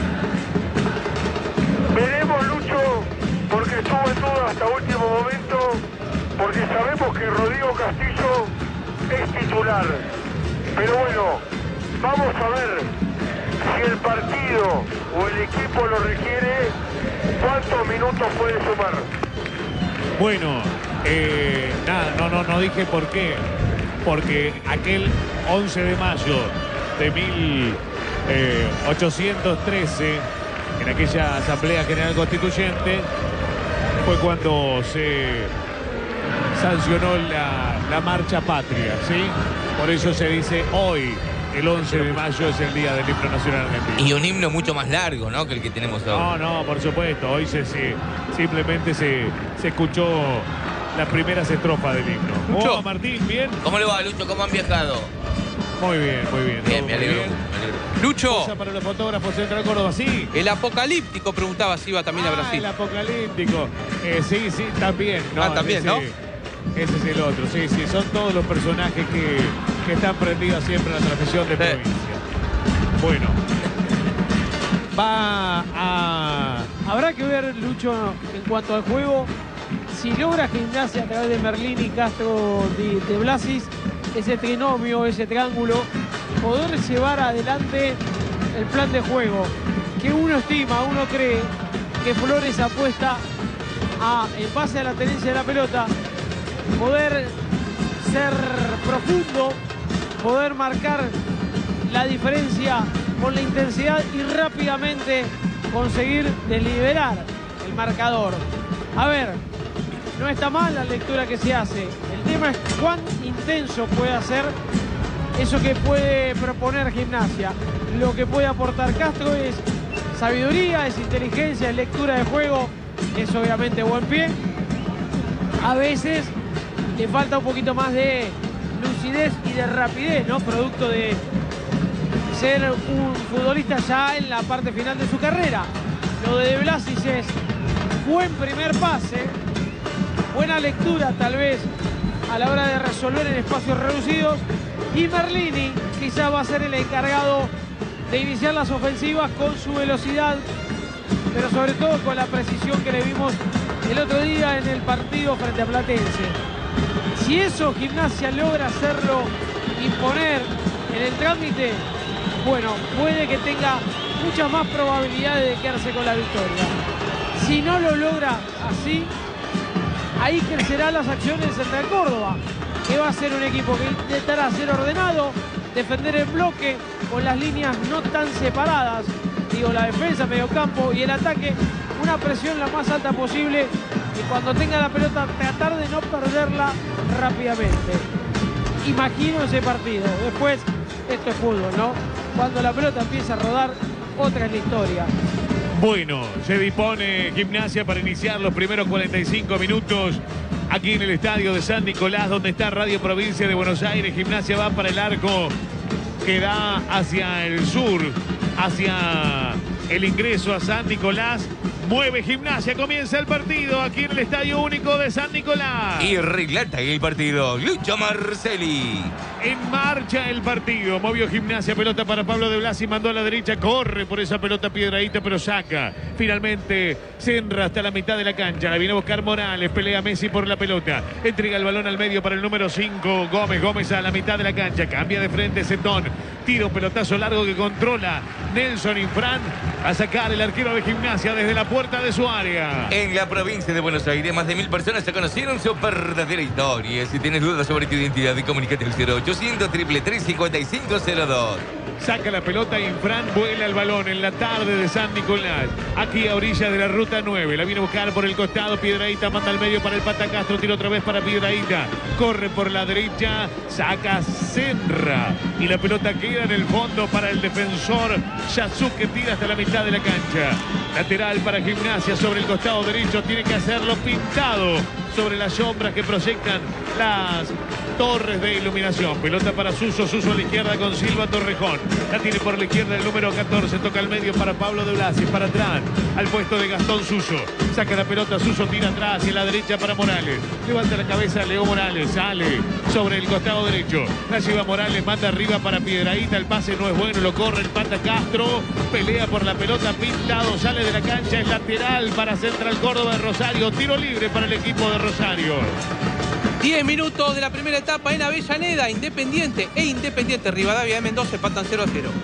Veremos, Lucho, porque estuvo en duda hasta último momento, porque sabemos que Rodrigo Castillo es titular. Pero bueno, vamos a ver si el partido o el equipo lo requiere, cuántos minutos puede sumar. Bueno, nada, no dije por qué. Porque aquel 11 de mayo de 1813, en aquella Asamblea General Constituyente, fue cuando se sancionó la Marcha Patria, ¿sí? Por eso se dice hoy, el 11 de mayo es el Día del Himno Nacional Argentino. Y un himno mucho más largo, ¿no?, que el que tenemos hoy. No, por supuesto. Hoy simplemente se escuchó las primeras estrofas del himno. Lucho. Oh, Martín, ¿bien? ¿Cómo le va, Lucho? ¿Cómo han viajado? Muy bien. Bien, me alegro. Lucho. Cosa para los fotógrafos Central Córdoba, sí. El Apocalíptico preguntaba si iba también a Brasil. El Apocalíptico. Sí, también. No, también, ¿no? Ese es el otro, sí. Son todos los personajes que están prendidos siempre en la transmisión de provincia. Bueno. Habrá que ver, Lucho, en cuanto al juego, si logra Gimnasia a través de Merlín y Castro de Blasis, ese trinomio, ese triángulo, poder llevar adelante el plan de juego que uno estima, uno cree que Flores apuesta a, en base a la tenencia de la pelota, poder ser profundo, poder marcar la diferencia con la intensidad y rápidamente conseguir deliberar el marcador. A ver, no está mal la lectura que se hace. El tema es cuán intenso puede hacer eso que puede proponer Gimnasia. Lo que puede aportar Castro es sabiduría, es inteligencia, es lectura de juego, es obviamente buen pie. A veces le falta un poquito más de lucidez y de rapidez, ¿no? Producto de ser un futbolista ya en la parte final de su carrera. Lo de Blasis es buen primer pase, buena lectura tal vez a la hora de resolver en espacios reducidos, y Merlini quizá va a ser el encargado de iniciar las ofensivas con su velocidad, pero sobre todo con la precisión que le vimos el otro día en el partido frente a Platense. Si eso Gimnasia logra hacerlo, imponer en el trámite, bueno, puede que tenga muchas más probabilidades de quedarse con la victoria. Si no lo logra así, ahí crecerán las acciones de Central Córdoba, que va a ser un equipo que intentará ser ordenado, defender el bloque con las líneas no tan separadas, digo, la defensa, mediocampo y el ataque, una presión la más alta posible, y cuando tenga la pelota tratar de no perderla rápidamente. Imagino ese partido. Después, esto es fútbol, ¿no? Cuando la pelota empieza a rodar, otra es la historia. Bueno, se dispone Gimnasia para iniciar los primeros 45 minutos aquí en el estadio de San Nicolás, donde está Radio Provincia de Buenos Aires. Gimnasia va para el arco que da hacia el sur, hacia el ingreso a San Nicolás. Mueve Gimnasia, comienza el partido aquí en el Estadio Único de San Nicolás. Y relata el partido Lucho Marcelli. En marcha el partido, movió Gimnasia, pelota para Pablo de Blasi, mandó a la derecha, corre por esa pelota Piedradita, pero saca. Finalmente Senra hasta la mitad de la cancha, la viene a buscar Morales, pelea Messi por la pelota, entrega el balón al medio para el número 5, Gómez a la mitad de la cancha, cambia de frente Zetón, tiro, pelotazo largo que controla Nelson Infran, a sacar el arquero de Gimnasia desde la puerta de su área. En la provincia de Buenos Aires, más de 1000 personas se conocieron su verdadera historia. Si tienes dudas sobre tu identidad, comunícate al 0800-333-5502. Saca la pelota, Infran vuela el balón en la tarde de San Nicolás. Aquí a orilla de la ruta 9. La viene a buscar por el costado. Piedradita manda al medio para el Pata Castro. Tira otra vez para Piedradita. Corre por la derecha. Saca Senra. Y la pelota queda en el fondo para el defensor Yasuke, que tira hasta la mitad de la cancha. Lateral para Gimnasia sobre el costado derecho. Tiene que hacerlo pintado sobre las sombras que proyectan las Torres de iluminación. Pelota para Suso. Suso a la izquierda con Silva Torrejón. La tiene por la izquierda el número 14. Toca al medio para Pablo de Blasis. Para atrás al puesto de Gastón Suso. Saca la pelota. Suso tira atrás y a la derecha para Morales. Levanta la cabeza Leo Morales. Sale sobre el costado derecho. La lleva Morales. Manda arriba para Piedrahíta. El pase no es bueno. Lo corre el Pata Castro. Pelea por la pelota. Pintado. Sale de la cancha. Es lateral para Central Córdoba de Rosario. Tiro libre para el equipo de Rosario. 10 minutos de la primera etapa en Avellaneda. Independiente Rivadavia de Mendoza empatan 0-0.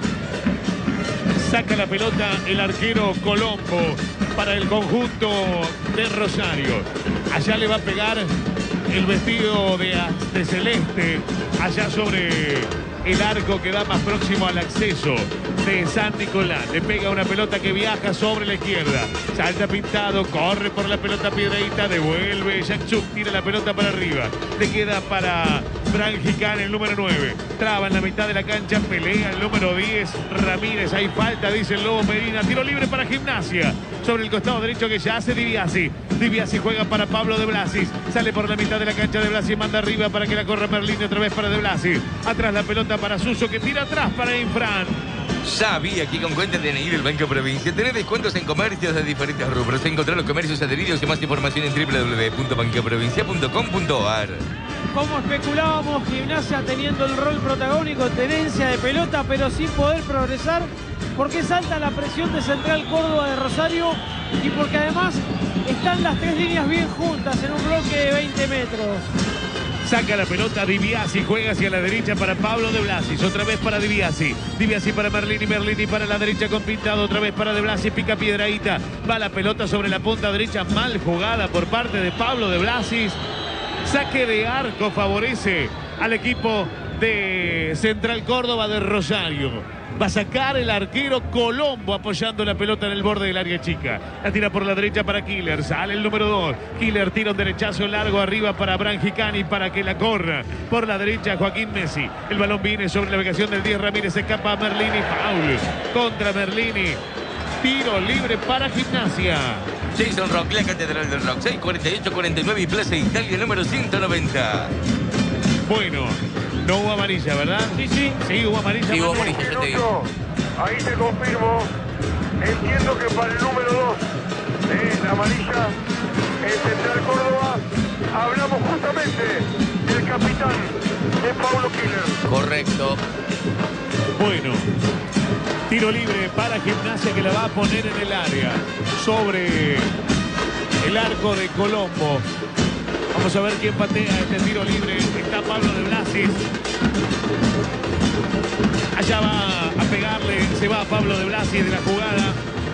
Saca la pelota el arquero Colombo para el conjunto de Rosario. Allá le va a pegar el vestido de celeste. Allá sobre el arco que da más próximo al acceso de San Nicolás. Le pega una pelota que viaja sobre la izquierda. Salta Pintado, corre por la pelota Piedrahíta, devuelve Yakchuk, tira la pelota para arriba. Le queda para Branjicán el número 9. Traba en la mitad de la cancha, pelea el número 10. Ramírez, hay falta, dice el Lobo Medina. Tiro libre para Gimnasia. Sobre el costado derecho que ya hace Dibiasi. Dibiasi juega para Pablo de Blasis. Sale por la mitad de la cancha de Blasis, manda arriba para que la corra Merlini otra vez para de Blasis. Atrás la pelota para Suso que tira atrás para Infran. Sabía que con cuenta DNI del Banco Provincia tenés descuentos en comercios de diferentes rubros. Encontrar los comercios adheridos y más información en www.bancoprovincia.com.ar. Como especulábamos, Gimnasia teniendo el rol protagónico, tenencia de pelota, pero sin poder progresar, porque salta la presión de Central Córdoba de Rosario y porque además están las tres líneas bien juntas en un bloque de 20 metros. Saca la pelota Dibiasi, juega hacia la derecha para Pablo de Blasis, otra vez para Dibiasi. Dibiasi para Merlini, Merlini para la derecha con Pintado, otra vez para de Blasis, pica Piedrahíta. Va la pelota sobre la punta derecha, mal jugada por parte de Pablo de Blasis. Saque de arco favorece al equipo de Central Córdoba de Rosario. Va a sacar el arquero Colombo apoyando la pelota en el borde del área chica. La tira por la derecha para Killer. Sale el número 2. Killer tira un derechazo largo arriba para Branjicani para que la corra. Por la derecha Joaquín Messi. El balón viene sobre la ubicación del 10. Ramírez escapa a Merlini. Foul contra Merlini. Tiro libre para Gimnasia. Jason Rock, la Catedral del Rock. 648-49 y Plaza Italia número 190. Bueno, no hubo amarilla, ¿verdad? Sí, sí. Sí, hubo amarilla. Sí, hubo amarilla, yo te digo. Ahí te confirmo. Entiendo que para el número 2 la amarilla en Central Córdoba hablamos justamente del capitán de Paulo Killer. Correcto. Bueno, tiro libre para Gimnasia que la va a poner en el área sobre el arco de Colombo. Vamos a ver quién patea este tiro libre. Está Pablo de Blasis. Allá va a pegarle. Se va Pablo de Blasis de la jugada.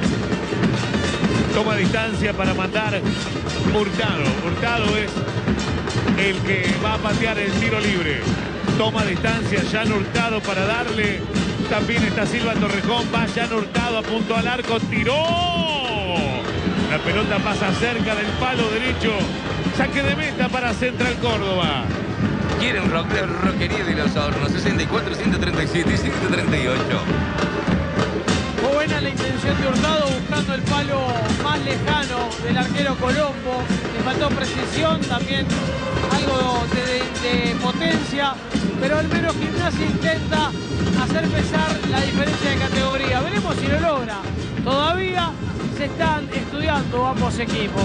Toma distancia para mandar Hurtado. Hurtado es el que va a patear el tiro libre. Toma distancia Jan Hurtado para darle. También está Silva Torrejón. Va Jan Hurtado a punto al arco. ¡Tiró! La pelota pasa cerca del palo derecho. Saque de meta para Central Córdoba. Quieren Roquería de los Hornos. 64, 137 y 138. Muy buena la intención de Hurtado buscando el palo más lejano del arquero Colombo. Le faltó precisión, también algo de potencia, pero al menos Gimnasia intenta hacer pesar la diferencia de categoría. Veremos si lo logra. Todavía se están estudiando ambos equipos.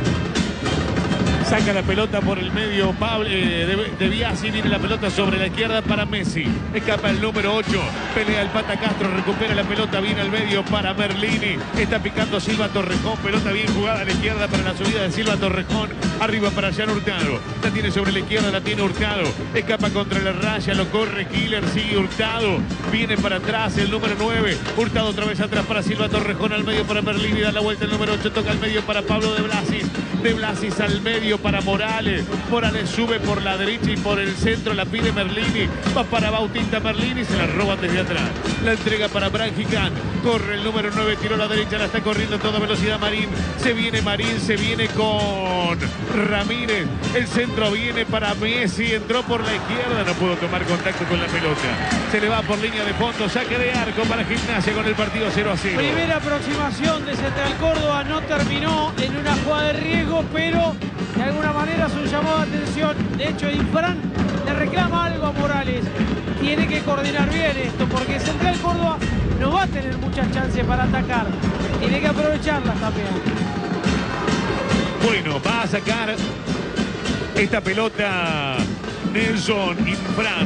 Saca la pelota por el medio Pablo de Biasi. Viene la pelota sobre la izquierda para Messi. Escapa el número 8. Pelea el Pata Castro. Recupera la pelota. Viene al medio para Merlini. Está picando Silva Torrejón. Pelota bien jugada a la izquierda para la subida de Silva Torrejón. Arriba para Jan Hurtado. La tiene sobre la izquierda. La tiene Hurtado. Escapa contra la raya. Lo corre Killer. Sigue Hurtado. Viene para atrás el número 9. Hurtado otra vez atrás para Silva Torrejón. Al medio para Merlini. Da la vuelta el número 8. Toca al medio para Pablo de Blasis. De Blasis al medio para Morales. Morales sube por la derecha y por el centro. La pide Merlini. Va para Bautista Merlini. Se la roba desde atrás. La entrega para Branjicán. Corre el número 9. Tiró a la derecha. La está corriendo a toda velocidad Marín. Se viene Marín. Se viene con Ramírez. El centro viene para Messi. Entró por la izquierda. No pudo tomar contacto con la pelota. Se le va por línea de fondo. Saque de arco para Gimnasia con el partido 0-0. Primera aproximación de Central Córdoba. No terminó en una jugada de riesgo, pero de alguna manera es un llamado de atención. De hecho, Infran le reclama algo a Morales. Tiene que coordinar bien esto, porque Central Córdoba no va a tener muchas chances para atacar. Tiene que aprovecharlas también. Bueno, va a sacar esta pelota Nelson Infran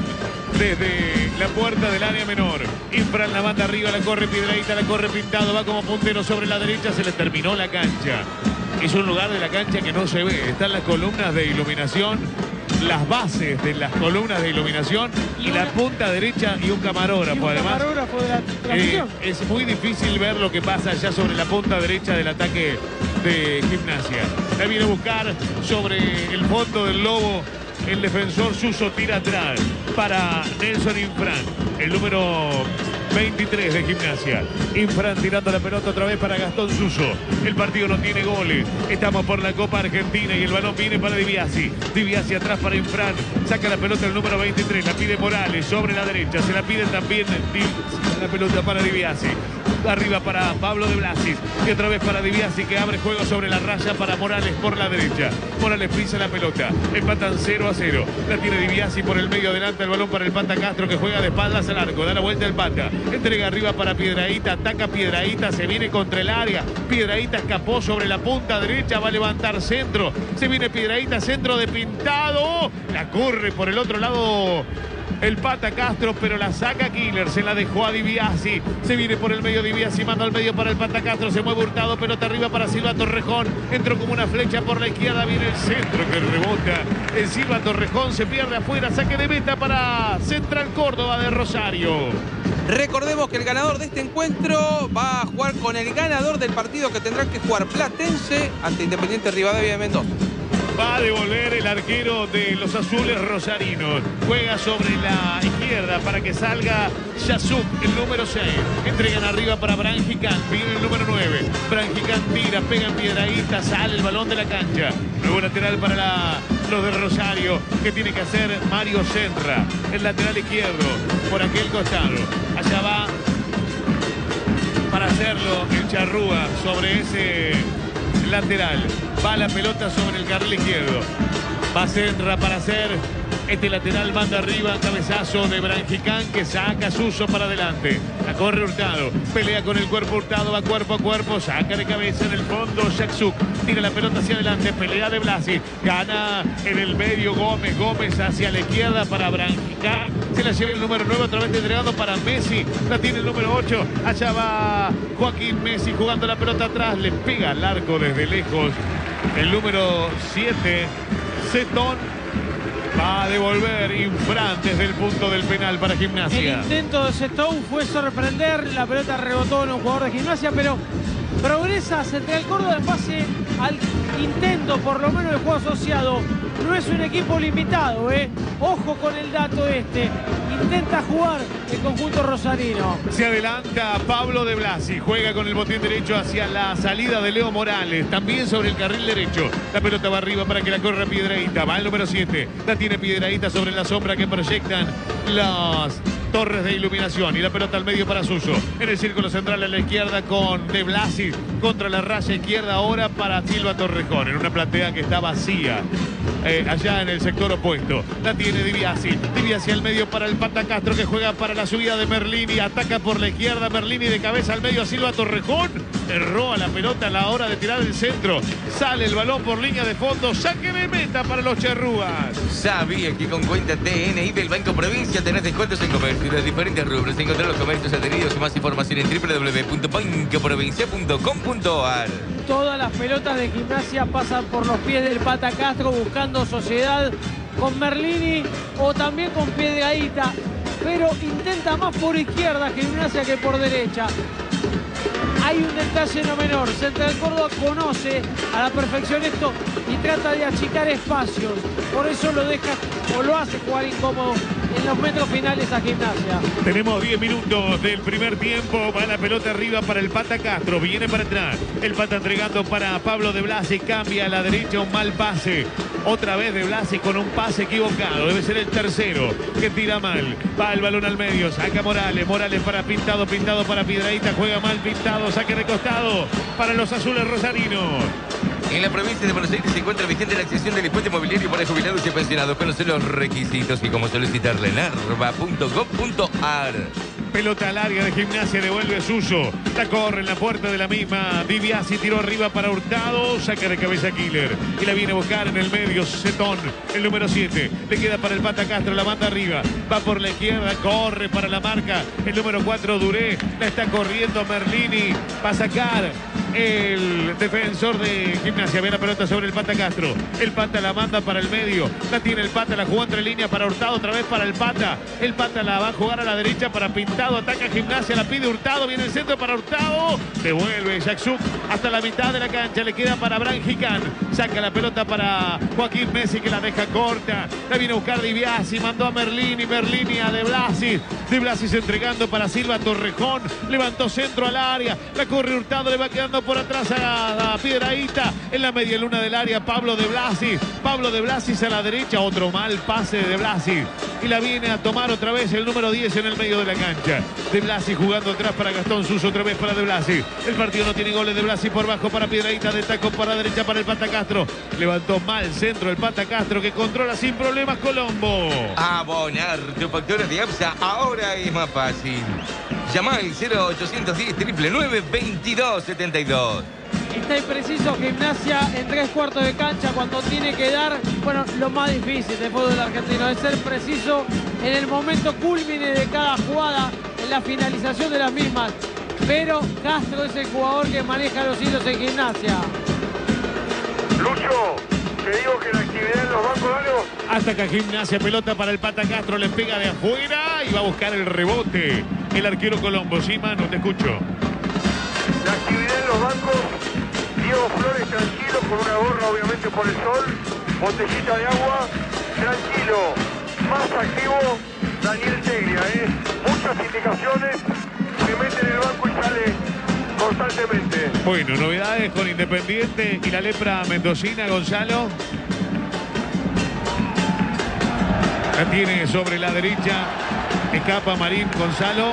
desde la puerta del área menor. Infran la manda arriba, la corre Piedrahita, la corre Pintado, va como puntero sobre la derecha, se le terminó la cancha. Es un lugar de la cancha que no se ve. Están las columnas de iluminación, las bases de las columnas de iluminación y la punta derecha y un camarógrafo. Además, camarógrafo de la transmisión. Es muy difícil ver lo que pasa allá sobre la punta derecha del ataque de Gimnasia. La viene a buscar sobre el fondo del lobo. El defensor Suso tira atrás para Nelson Infran, el número 23 de Gimnasia. Infran tirando la pelota otra vez para Gastón Suso. El partido no tiene goles. Estamos por la Copa Argentina y el balón viene para Di Biasi. Di Biasi atrás para Infran. Saca la pelota el número 23. La pide Morales sobre la derecha. Se la pide también la pelota para Di Biasi. Arriba para Pablo de Blasis. Y otra vez para Di Biasi, que abre juego sobre la raya para Morales por la derecha. Morales pisa la pelota. Empatan 0-0. La tiene Di Biasi por el medio. Adelanta el balón para el Pata Castro, que juega de espaldas al arco. Da la vuelta el Pata. Entrega arriba para Piedrahita. Ataca Piedrahita. Se viene contra el área. Piedrahita escapó sobre la punta derecha. Va a levantar centro. Se viene Piedrahita. Centro de Pintado. La corre por el otro lado el Pata Castro, pero la saca Killer, se la dejó a Di Biasi. Se viene por el medio Di Biasi, manda al medio para el Pata Castro, se mueve Hurtado, pelota arriba para Silva Torrejón. Entró como una flecha por la izquierda, viene el centro que rebota. El Silva Torrejón se pierde afuera, saque de meta para Central Córdoba de Rosario. Recordemos que el ganador de este encuentro va a jugar con el ganador del partido que tendrá que jugar Platense ante Independiente Rivadavia de Mendoza. Va a devolver el arquero de los azules rosarinos. Juega sobre la izquierda para que salga Yasuk, el número 6. Entregan arriba para Branjicán. Viene el número 9. Branjicán tira, pega en Piedrahita, sale el balón de la cancha. Nuevo lateral para los de Rosario. ¿Qué tiene que hacer Mario Senra? El lateral izquierdo por aquel costado. Allá va para hacerlo el Charrúa sobre ese lateral. Va la pelota sobre el carril izquierdo. Va Senra para hacer este lateral. Manda arriba, cabezazo de Branjicán, que saca Suso para adelante. La corre Hurtado. Pelea con el cuerpo Hurtado. Va cuerpo a cuerpo. Saca de cabeza en el fondo Yaxuk. Tira la pelota hacia adelante. Pelea de Blasi. Gana en el medio Gómez. Gómez hacia la izquierda para Branjicán. Se la lleva el número 9 otra vez entregado para Messi. La tiene el número 8. Allá va Joaquín Messi jugando la pelota atrás. Le pega al arco desde lejos. El número 7, Cetón, va a devolver Infran desde el punto del penal para Gimnasia. El intento de Cetón fue sorprender, la pelota rebotó en un jugador de Gimnasia, pero progresa Central Córdoba en base al intento, por lo menos, del juego asociado. No es un equipo limitado, Ojo con el dato este. Intenta jugar el conjunto rosarino. Se adelanta Pablo de Blasi. Juega con el botín derecho hacia la salida de Leo Morales. También sobre el carril derecho. La pelota va arriba para que la corra Piedrahita. Va el número 7. La tiene Piedrahita sobre la sombra que proyectan las torres de iluminación. Y la pelota al medio para Suso. En el círculo central a la izquierda con De Blasi. Contra la raya izquierda ahora para Silva Torrejón. En una platea que está vacía. Allá en el sector opuesto. La tiene Di Biasi. Di Biasi al medio para el Pata Castro, que juega para la subida de Merlini. Ataca por la izquierda Merlini de cabeza al medio a Silva Torrejón. Erró a la pelota a la hora de tirar el centro. Sale el balón por línea de fondo. Saque de meta para los charrúas. ¿Sabías que con cuenta TNI del Banco Provincia tenés descuentos en comercio y los diferentes rubros? Encontrar los comercios adheridos y más información en www.bancoprovincia.com.ar. Todas las pelotas de Gimnasia pasan por los pies del Pata Castro buscando sociedad con Merlini o también con Piedrahita, pero intenta más por izquierda Gimnasia que por derecha. Hay un detalle no menor. Central Córdoba conoce a la perfección esto y trata de achicar espacios. Por eso lo deja o lo hace jugar incómodo en los metros finales a Gimnasia. Tenemos 10 minutos del primer tiempo. Va la pelota arriba para el Pata Castro. Viene para atrás. El Pata entregando para Pablo de Blasi. Cambia a la derecha, un mal pase. Otra vez de Blasi con un pase equivocado. Debe ser el tercero que tira mal. Va el balón al medio. Saca Morales. Morales para Pintado. Pintado para Piedrahita. Juega mal Pintado. Saque de costado para los azules rosarinos. En la provincia de Buenos Aires se encuentra vigente la accesión del impuesto inmobiliario para jubilados y pensionados. Conocer los requisitos y cómo solicitarla en arba.gov.ar. Pelota al área de Gimnasia, devuelve Suso. La corre en la puerta de la misma. Dibiasi tiró arriba para Hurtado. Saca de cabeza Killer. Y la viene a buscar en el medio. Cetón, el número 7. Le queda para el Pata Castro. La manda arriba. Va por la izquierda. Corre para la marca. El número 4, Duré. La está corriendo Merlini. Va a sacar el defensor de Gimnasia. Ve la pelota sobre el Pata Castro. El Pata la manda para el medio. La tiene el Pata. La jugó entre línea para Hurtado. Otra vez para el Pata. El Pata la va a jugar a la derecha para Pintado. Ataca Gimnasia, la pide Hurtado, viene el centro para Hurtado, devuelve Jackson hasta la mitad de la cancha, le queda para Branjican, saca la pelota para Joaquín Messi que la deja corta, la viene a buscar Dibiasi, mandó a Merlini a De Blasis entregando para Silva Torrejón, levantó centro al área, la corre Hurtado, le va quedando por atrás a Piedrahita, en la media luna del área Pablo De Blasis a la derecha, otro mal pase de Blasis, y la viene a tomar otra vez el número 10 en el medio de la cancha. De Blasi jugando atrás para Gastón Suso, otra vez para De Blasi. El partido no tiene goles. De Blasi por bajo para Piedrahita, de taco para la derecha para el Pata Castro. Levantó mal centro el Pata Castro que controla sin problemas Colombo. Abonar tu factura de APSA ahora es más fácil. Llama al 0810 999 2272. Está impreciso Gimnasia en 3/4 de cancha cuando tiene que dar, bueno, lo más difícil del fútbol argentino, es ser preciso en el momento cúlmine de cada jugada, en la finalización de las mismas. Pero Castro es el jugador que maneja los hilos en Gimnasia. Lucho, te digo que la actividad en los bancos, algo. Hasta que Gimnasia, pelota para el Pata Castro, le pega de afuera y va a buscar el rebote. El arquero Colombo, sí, mano, te escucho. La actividad en los bancos, Diego Flores tranquilo, con una gorra obviamente por el sol, botellita de agua, tranquilo. Más activo, Daniel Teglia, muchas indicaciones, se mete en el banco y sale constantemente. Bueno, novedades con Independiente y la lepra mendocina, Gonzalo. La tiene sobre la derecha, escapa Marín, Gonzalo.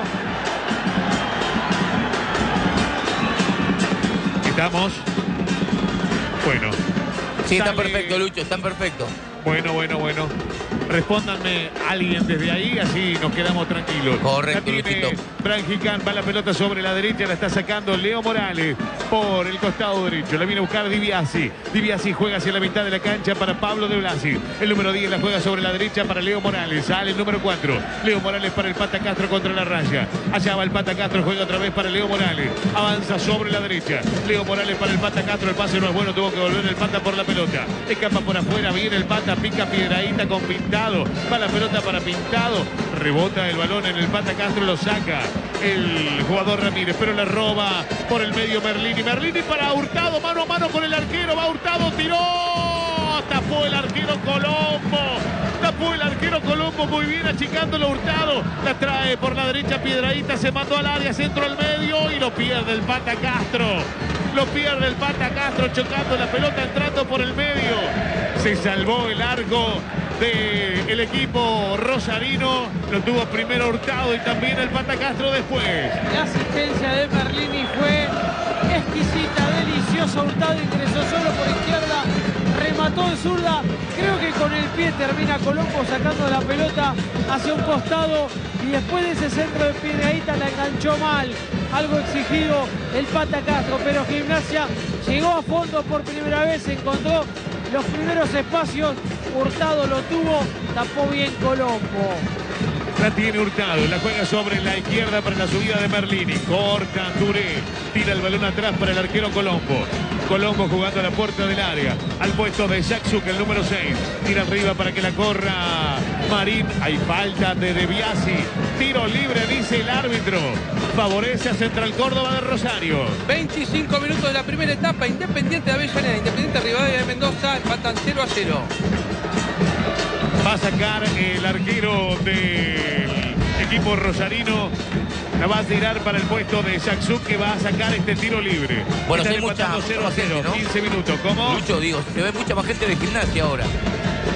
Estamos. Bueno. Sí, está perfecto, Lucho, están perfecto. Bueno. Respóndanme alguien desde ahí, así nos quedamos tranquilos. Correcto, Luchito. Branjican, va la pelota sobre la derecha, la está sacando Leo Morales por el costado derecho. La viene a buscar Dibiasi. Dibiasi juega hacia la mitad de la cancha para Pablo De Blasi. El número 10 la juega sobre la derecha para Leo Morales. Sale el número 4. Leo Morales para el Pata Castro contra la raya. Allá va el Pata Castro, juega otra vez para Leo Morales. Avanza sobre la derecha. Leo Morales para el Pata Castro. El pase no es bueno, tuvo que volver el Pata por la pelota. Escapa por afuera, viene el Pata, pica Piedrahita con Pintado. Va la pelota para Pintado. Rebota el balón en el Pata Castro, lo saca el jugador Ramírez, pero le roba por el medio Merlini. Merlini para Hurtado, mano a mano con el arquero. Va Hurtado, tiró. Tapó el arquero Colombo. Muy bien, achicándolo Hurtado. La trae por la derecha Piedrahita, se mandó al área, centro al medio y lo pierde el Pata Castro. Chocando la pelota, entrando por el medio. Se salvó el arco del equipo rosarino. Lo tuvo primero Hurtado y también el Pata Castro después. La asistencia de Merlini fue exquisita, deliciosa. Hurtado ingresó solo por izquierda, remató en zurda. Creo que con el pie termina Colombo sacando la pelota hacia un costado y después de ese centro de Piedrahita la enganchó mal. Algo exigido el Pata Castro, pero Gimnasia llegó a fondo por primera vez, encontró los primeros espacios. Hurtado lo tuvo, tapó bien Colombo. La tiene Hurtado, la juega sobre la izquierda para la subida de Merlini. Corta Duré, tira el balón atrás para el arquero Colombo. Colombo jugando a la puerta del área, al puesto de Jackson, el número 6. Tira arriba para que la corra Marín. Hay falta de Dibiasi. Tiro libre, dice el árbitro. Favorece a Central Córdoba de Rosario. 25 minutos de la primera etapa. Independiente de Avellaneda, Independiente Rivadavia de Mendoza, empatan 0-0. Va a sacar el arquero del equipo rosarino. La va a tirar para el puesto de Jackson, que va a sacar este tiro libre. Bueno, están hay mucha 0-0, gente, ¿no? 15 minutos. ¿Cómo? Lucho, digo, se ve mucha más gente de Gimnasia ahora.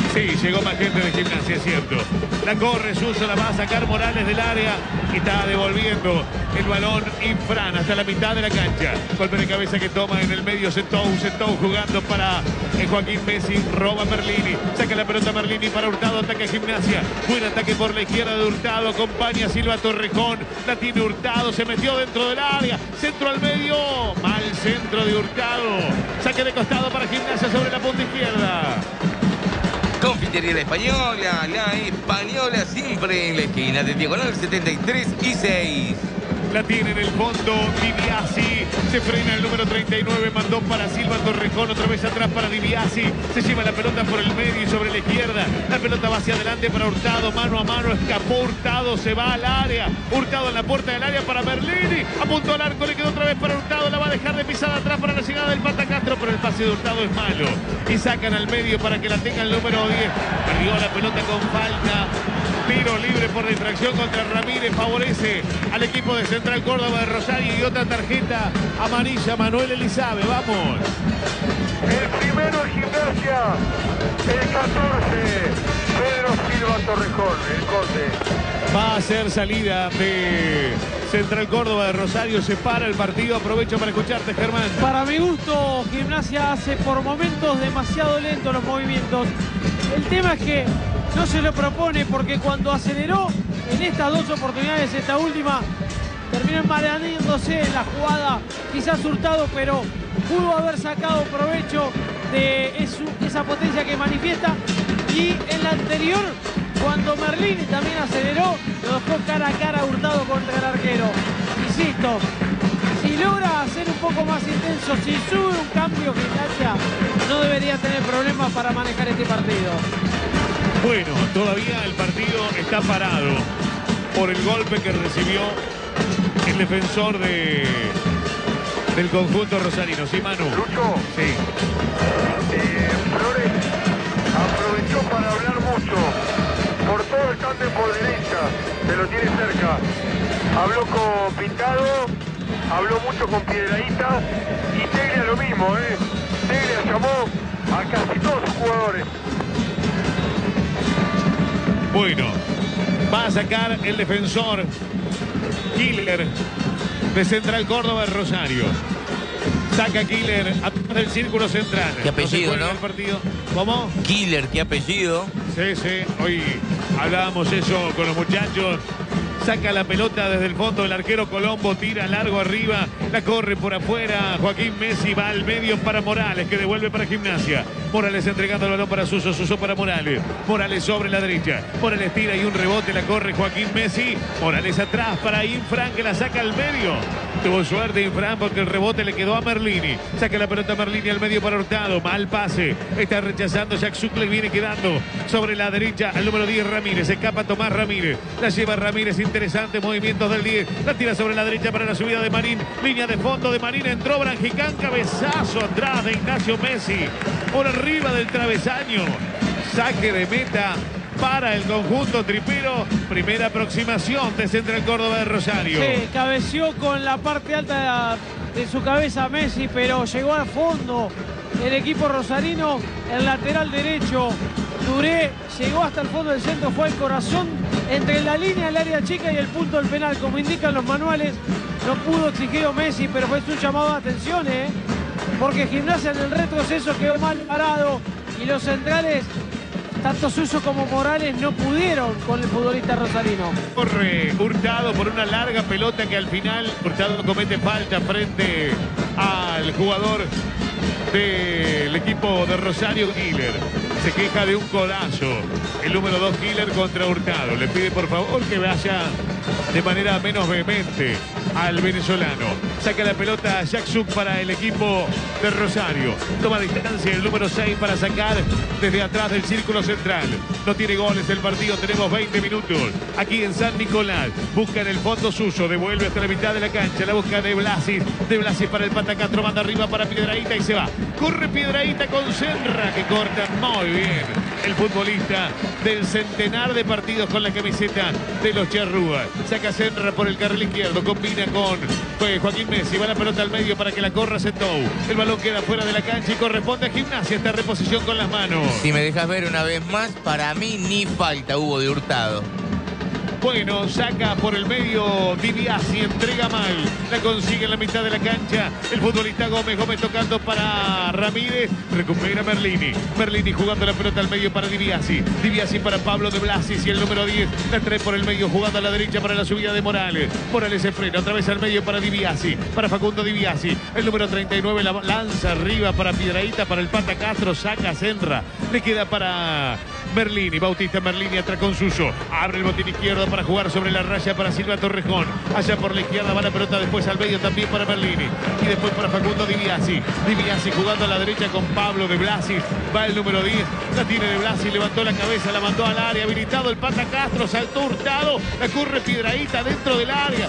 Sí, llegó más gente de Gimnasia, es cierto. La corre Suso, la va a sacar Morales del área y está devolviendo el balón Infran hasta la mitad de la cancha. Golpe de cabeza que toma en el medio Setou jugando para Joaquín Messi, roba Merlini, saca la pelota Merlini para Hurtado, ataca Gimnasia, buen ataque por la izquierda de Hurtado, acompaña a Silva Torrejón, la tiene Hurtado, se metió dentro del área, centro al medio, mal centro de Hurtado, saque de costado para Gimnasia sobre la punta izquierda. Confitería La Española, la Española siempre en la esquina de diagonal 73 y 6. La tiene en el fondo Dibiasi, se frena el número 39, mandó para Silva Torrejón, otra vez atrás para Dibiasi, se lleva la pelota por el medio y sobre la izquierda, la pelota va hacia adelante para Hurtado, mano a mano, escapó Hurtado, se va al área, Hurtado en la puerta del área para Merlini, apuntó al arco, le quedó otra vez para Hurtado, la va a dejar de pisada atrás para la llegada del Patacastro, pero el pase de Hurtado es malo, y sacan al medio para que la tenga el número 10, perdió la pelota con falta. Tiro libre por distracción contra Ramírez, favorece al equipo de Central Córdoba de Rosario y otra tarjeta amarilla, Manuel Elizabe, vamos. El primero en Gimnasia, el 14, Pedro Silva Torrejón, el Conde. Va a ser salida de Central Córdoba de Rosario, se para el partido, aprovecho para escucharte, Germán. Para mi gusto, Gimnasia hace por momentos demasiado lentos los movimientos. El tema es que no se lo propone porque cuando aceleró en estas dos oportunidades, esta última, terminó enmarañándose en la jugada, quizás Hurtado, pero pudo haber sacado provecho de esa potencia que manifiesta. Y en la anterior, cuando Merlini también aceleró, lo dejó cara a cara Hurtado contra el arquero. Insisto, si logra hacer un poco más intenso, si sube un cambio Gimnasia, no debería tener problemas para manejar este partido. Bueno, todavía el partido está parado por el golpe que recibió el defensor del conjunto rosarino. ¿Sí, Manu? Lucho. Sí. Flores aprovechó para hablar mucho. Por todo el tándem por derecha, se lo tiene cerca. Habló con Pintado, habló mucho con Piedrahita y Teglia lo mismo, ¿eh? Teglia llamó a casi todos sus jugadores. Bueno, va a sacar el defensor Killer de Central Córdoba de Rosario. Saca Killer atrás del círculo central. Qué apellido, ¿no? El partido. ¿Cómo? Killer, qué apellido. Sí, sí. Hoy hablábamos eso con los muchachos. Saca la pelota desde el fondo el arquero Colombo, tira largo arriba, la corre por afuera, Joaquín Messi va al medio para Morales, que devuelve para Gimnasia. Morales entregando el balón para Suso, Suso para Morales. Morales sobre la derecha, Morales tira y un rebote, la corre Joaquín Messi. Morales atrás para Infran, que la saca al medio. Tuvo suerte Infran porque el rebote le quedó a Merlini. Saca la pelota Merlini al medio para Hurtado, mal pase. Está rechazando, Jack Zucle viene quedando sobre la derecha al número 10 Ramírez. Escapa Tomás Ramírez, la lleva Ramírez, interesantes movimientos del 10. La tira sobre la derecha para la subida de Marín. Línea de fondo de Marín, entró Branjicán, cabezazo atrás de Ignacio Messi. Por arriba del travesaño. Saque de meta para el conjunto tripero. Primera aproximación de Central Córdoba de Rosario. Sí, cabeció con la parte alta de su cabeza Messi, pero llegó al fondo el equipo rosarino. El lateral derecho, Duré, llegó hasta el fondo del centro, fue al corazón entre la línea del área chica y el punto del penal. Como indican los manuales, no pudo exigir Messi, pero fue un llamado de atención, porque Gimnasia en el retroceso quedó mal parado y los centrales, tanto Suso como Morales, no pudieron con el futbolista rosarino. Corre Hurtado por una larga pelota que al final Hurtado comete falta frente al jugador del equipo de Rosario, Killer. Se queja de un codazo el número 2 Killer contra Hurtado. Le pide por favor que vaya de manera menos vehemente al venezolano. Saca la pelota Jack Zuc para el equipo de Rosario. Toma distancia el número 6 para sacar desde atrás del círculo central. No tiene goles el partido, tenemos 20 minutos. Aquí en San Nicolás. Busca en el fondo Suso, devuelve hasta la mitad de la cancha. La busca de Blasis. De Blasis para el Patacastro, manda arriba para Piedrahita y se va. Corre Piedrahita con Senra, que corta muy bien. el futbolista del centenar de partidos con la camiseta de los Charrúas. Saca Senra por el carril izquierdo, combina con Joaquín Messi, va la pelota al medio para que la corra Sentou. El balón queda fuera de la cancha y corresponde a Gimnasia esta reposición con las manos. Si me dejas ver una vez más, para mí ni falta hubo de Hurtado. Bueno, saca por el medio Dibiasi, entrega mal, la consigue en la mitad de la cancha el futbolista Gómez tocando para Ramírez, recupera Merlini jugando la pelota al medio para Dibiasi para Pablo de Blasis y el número 10 la trae por el medio jugando a la derecha para la subida de Morales se frena otra vez al medio para Dibiasi, para Facundo Dibiasi, el número 39 la lanza arriba para Piedrahita, para el Pata Castro, saca Senra, le queda para Merlini, Bautista Merlini atrás con Suso, abre el botín izquierdo para jugar sobre la raya para Silva Torrejón, allá por la izquierda va la pelota después al medio también para Merlini y después para Facundo Dibiasi jugando a la derecha con Pablo de Blasis, va el número 10, la tiene de Blasis, levantó la cabeza, la mandó al área, habilitado el Pata Castro, saltó Hurtado, la corre Piedrahita dentro del área,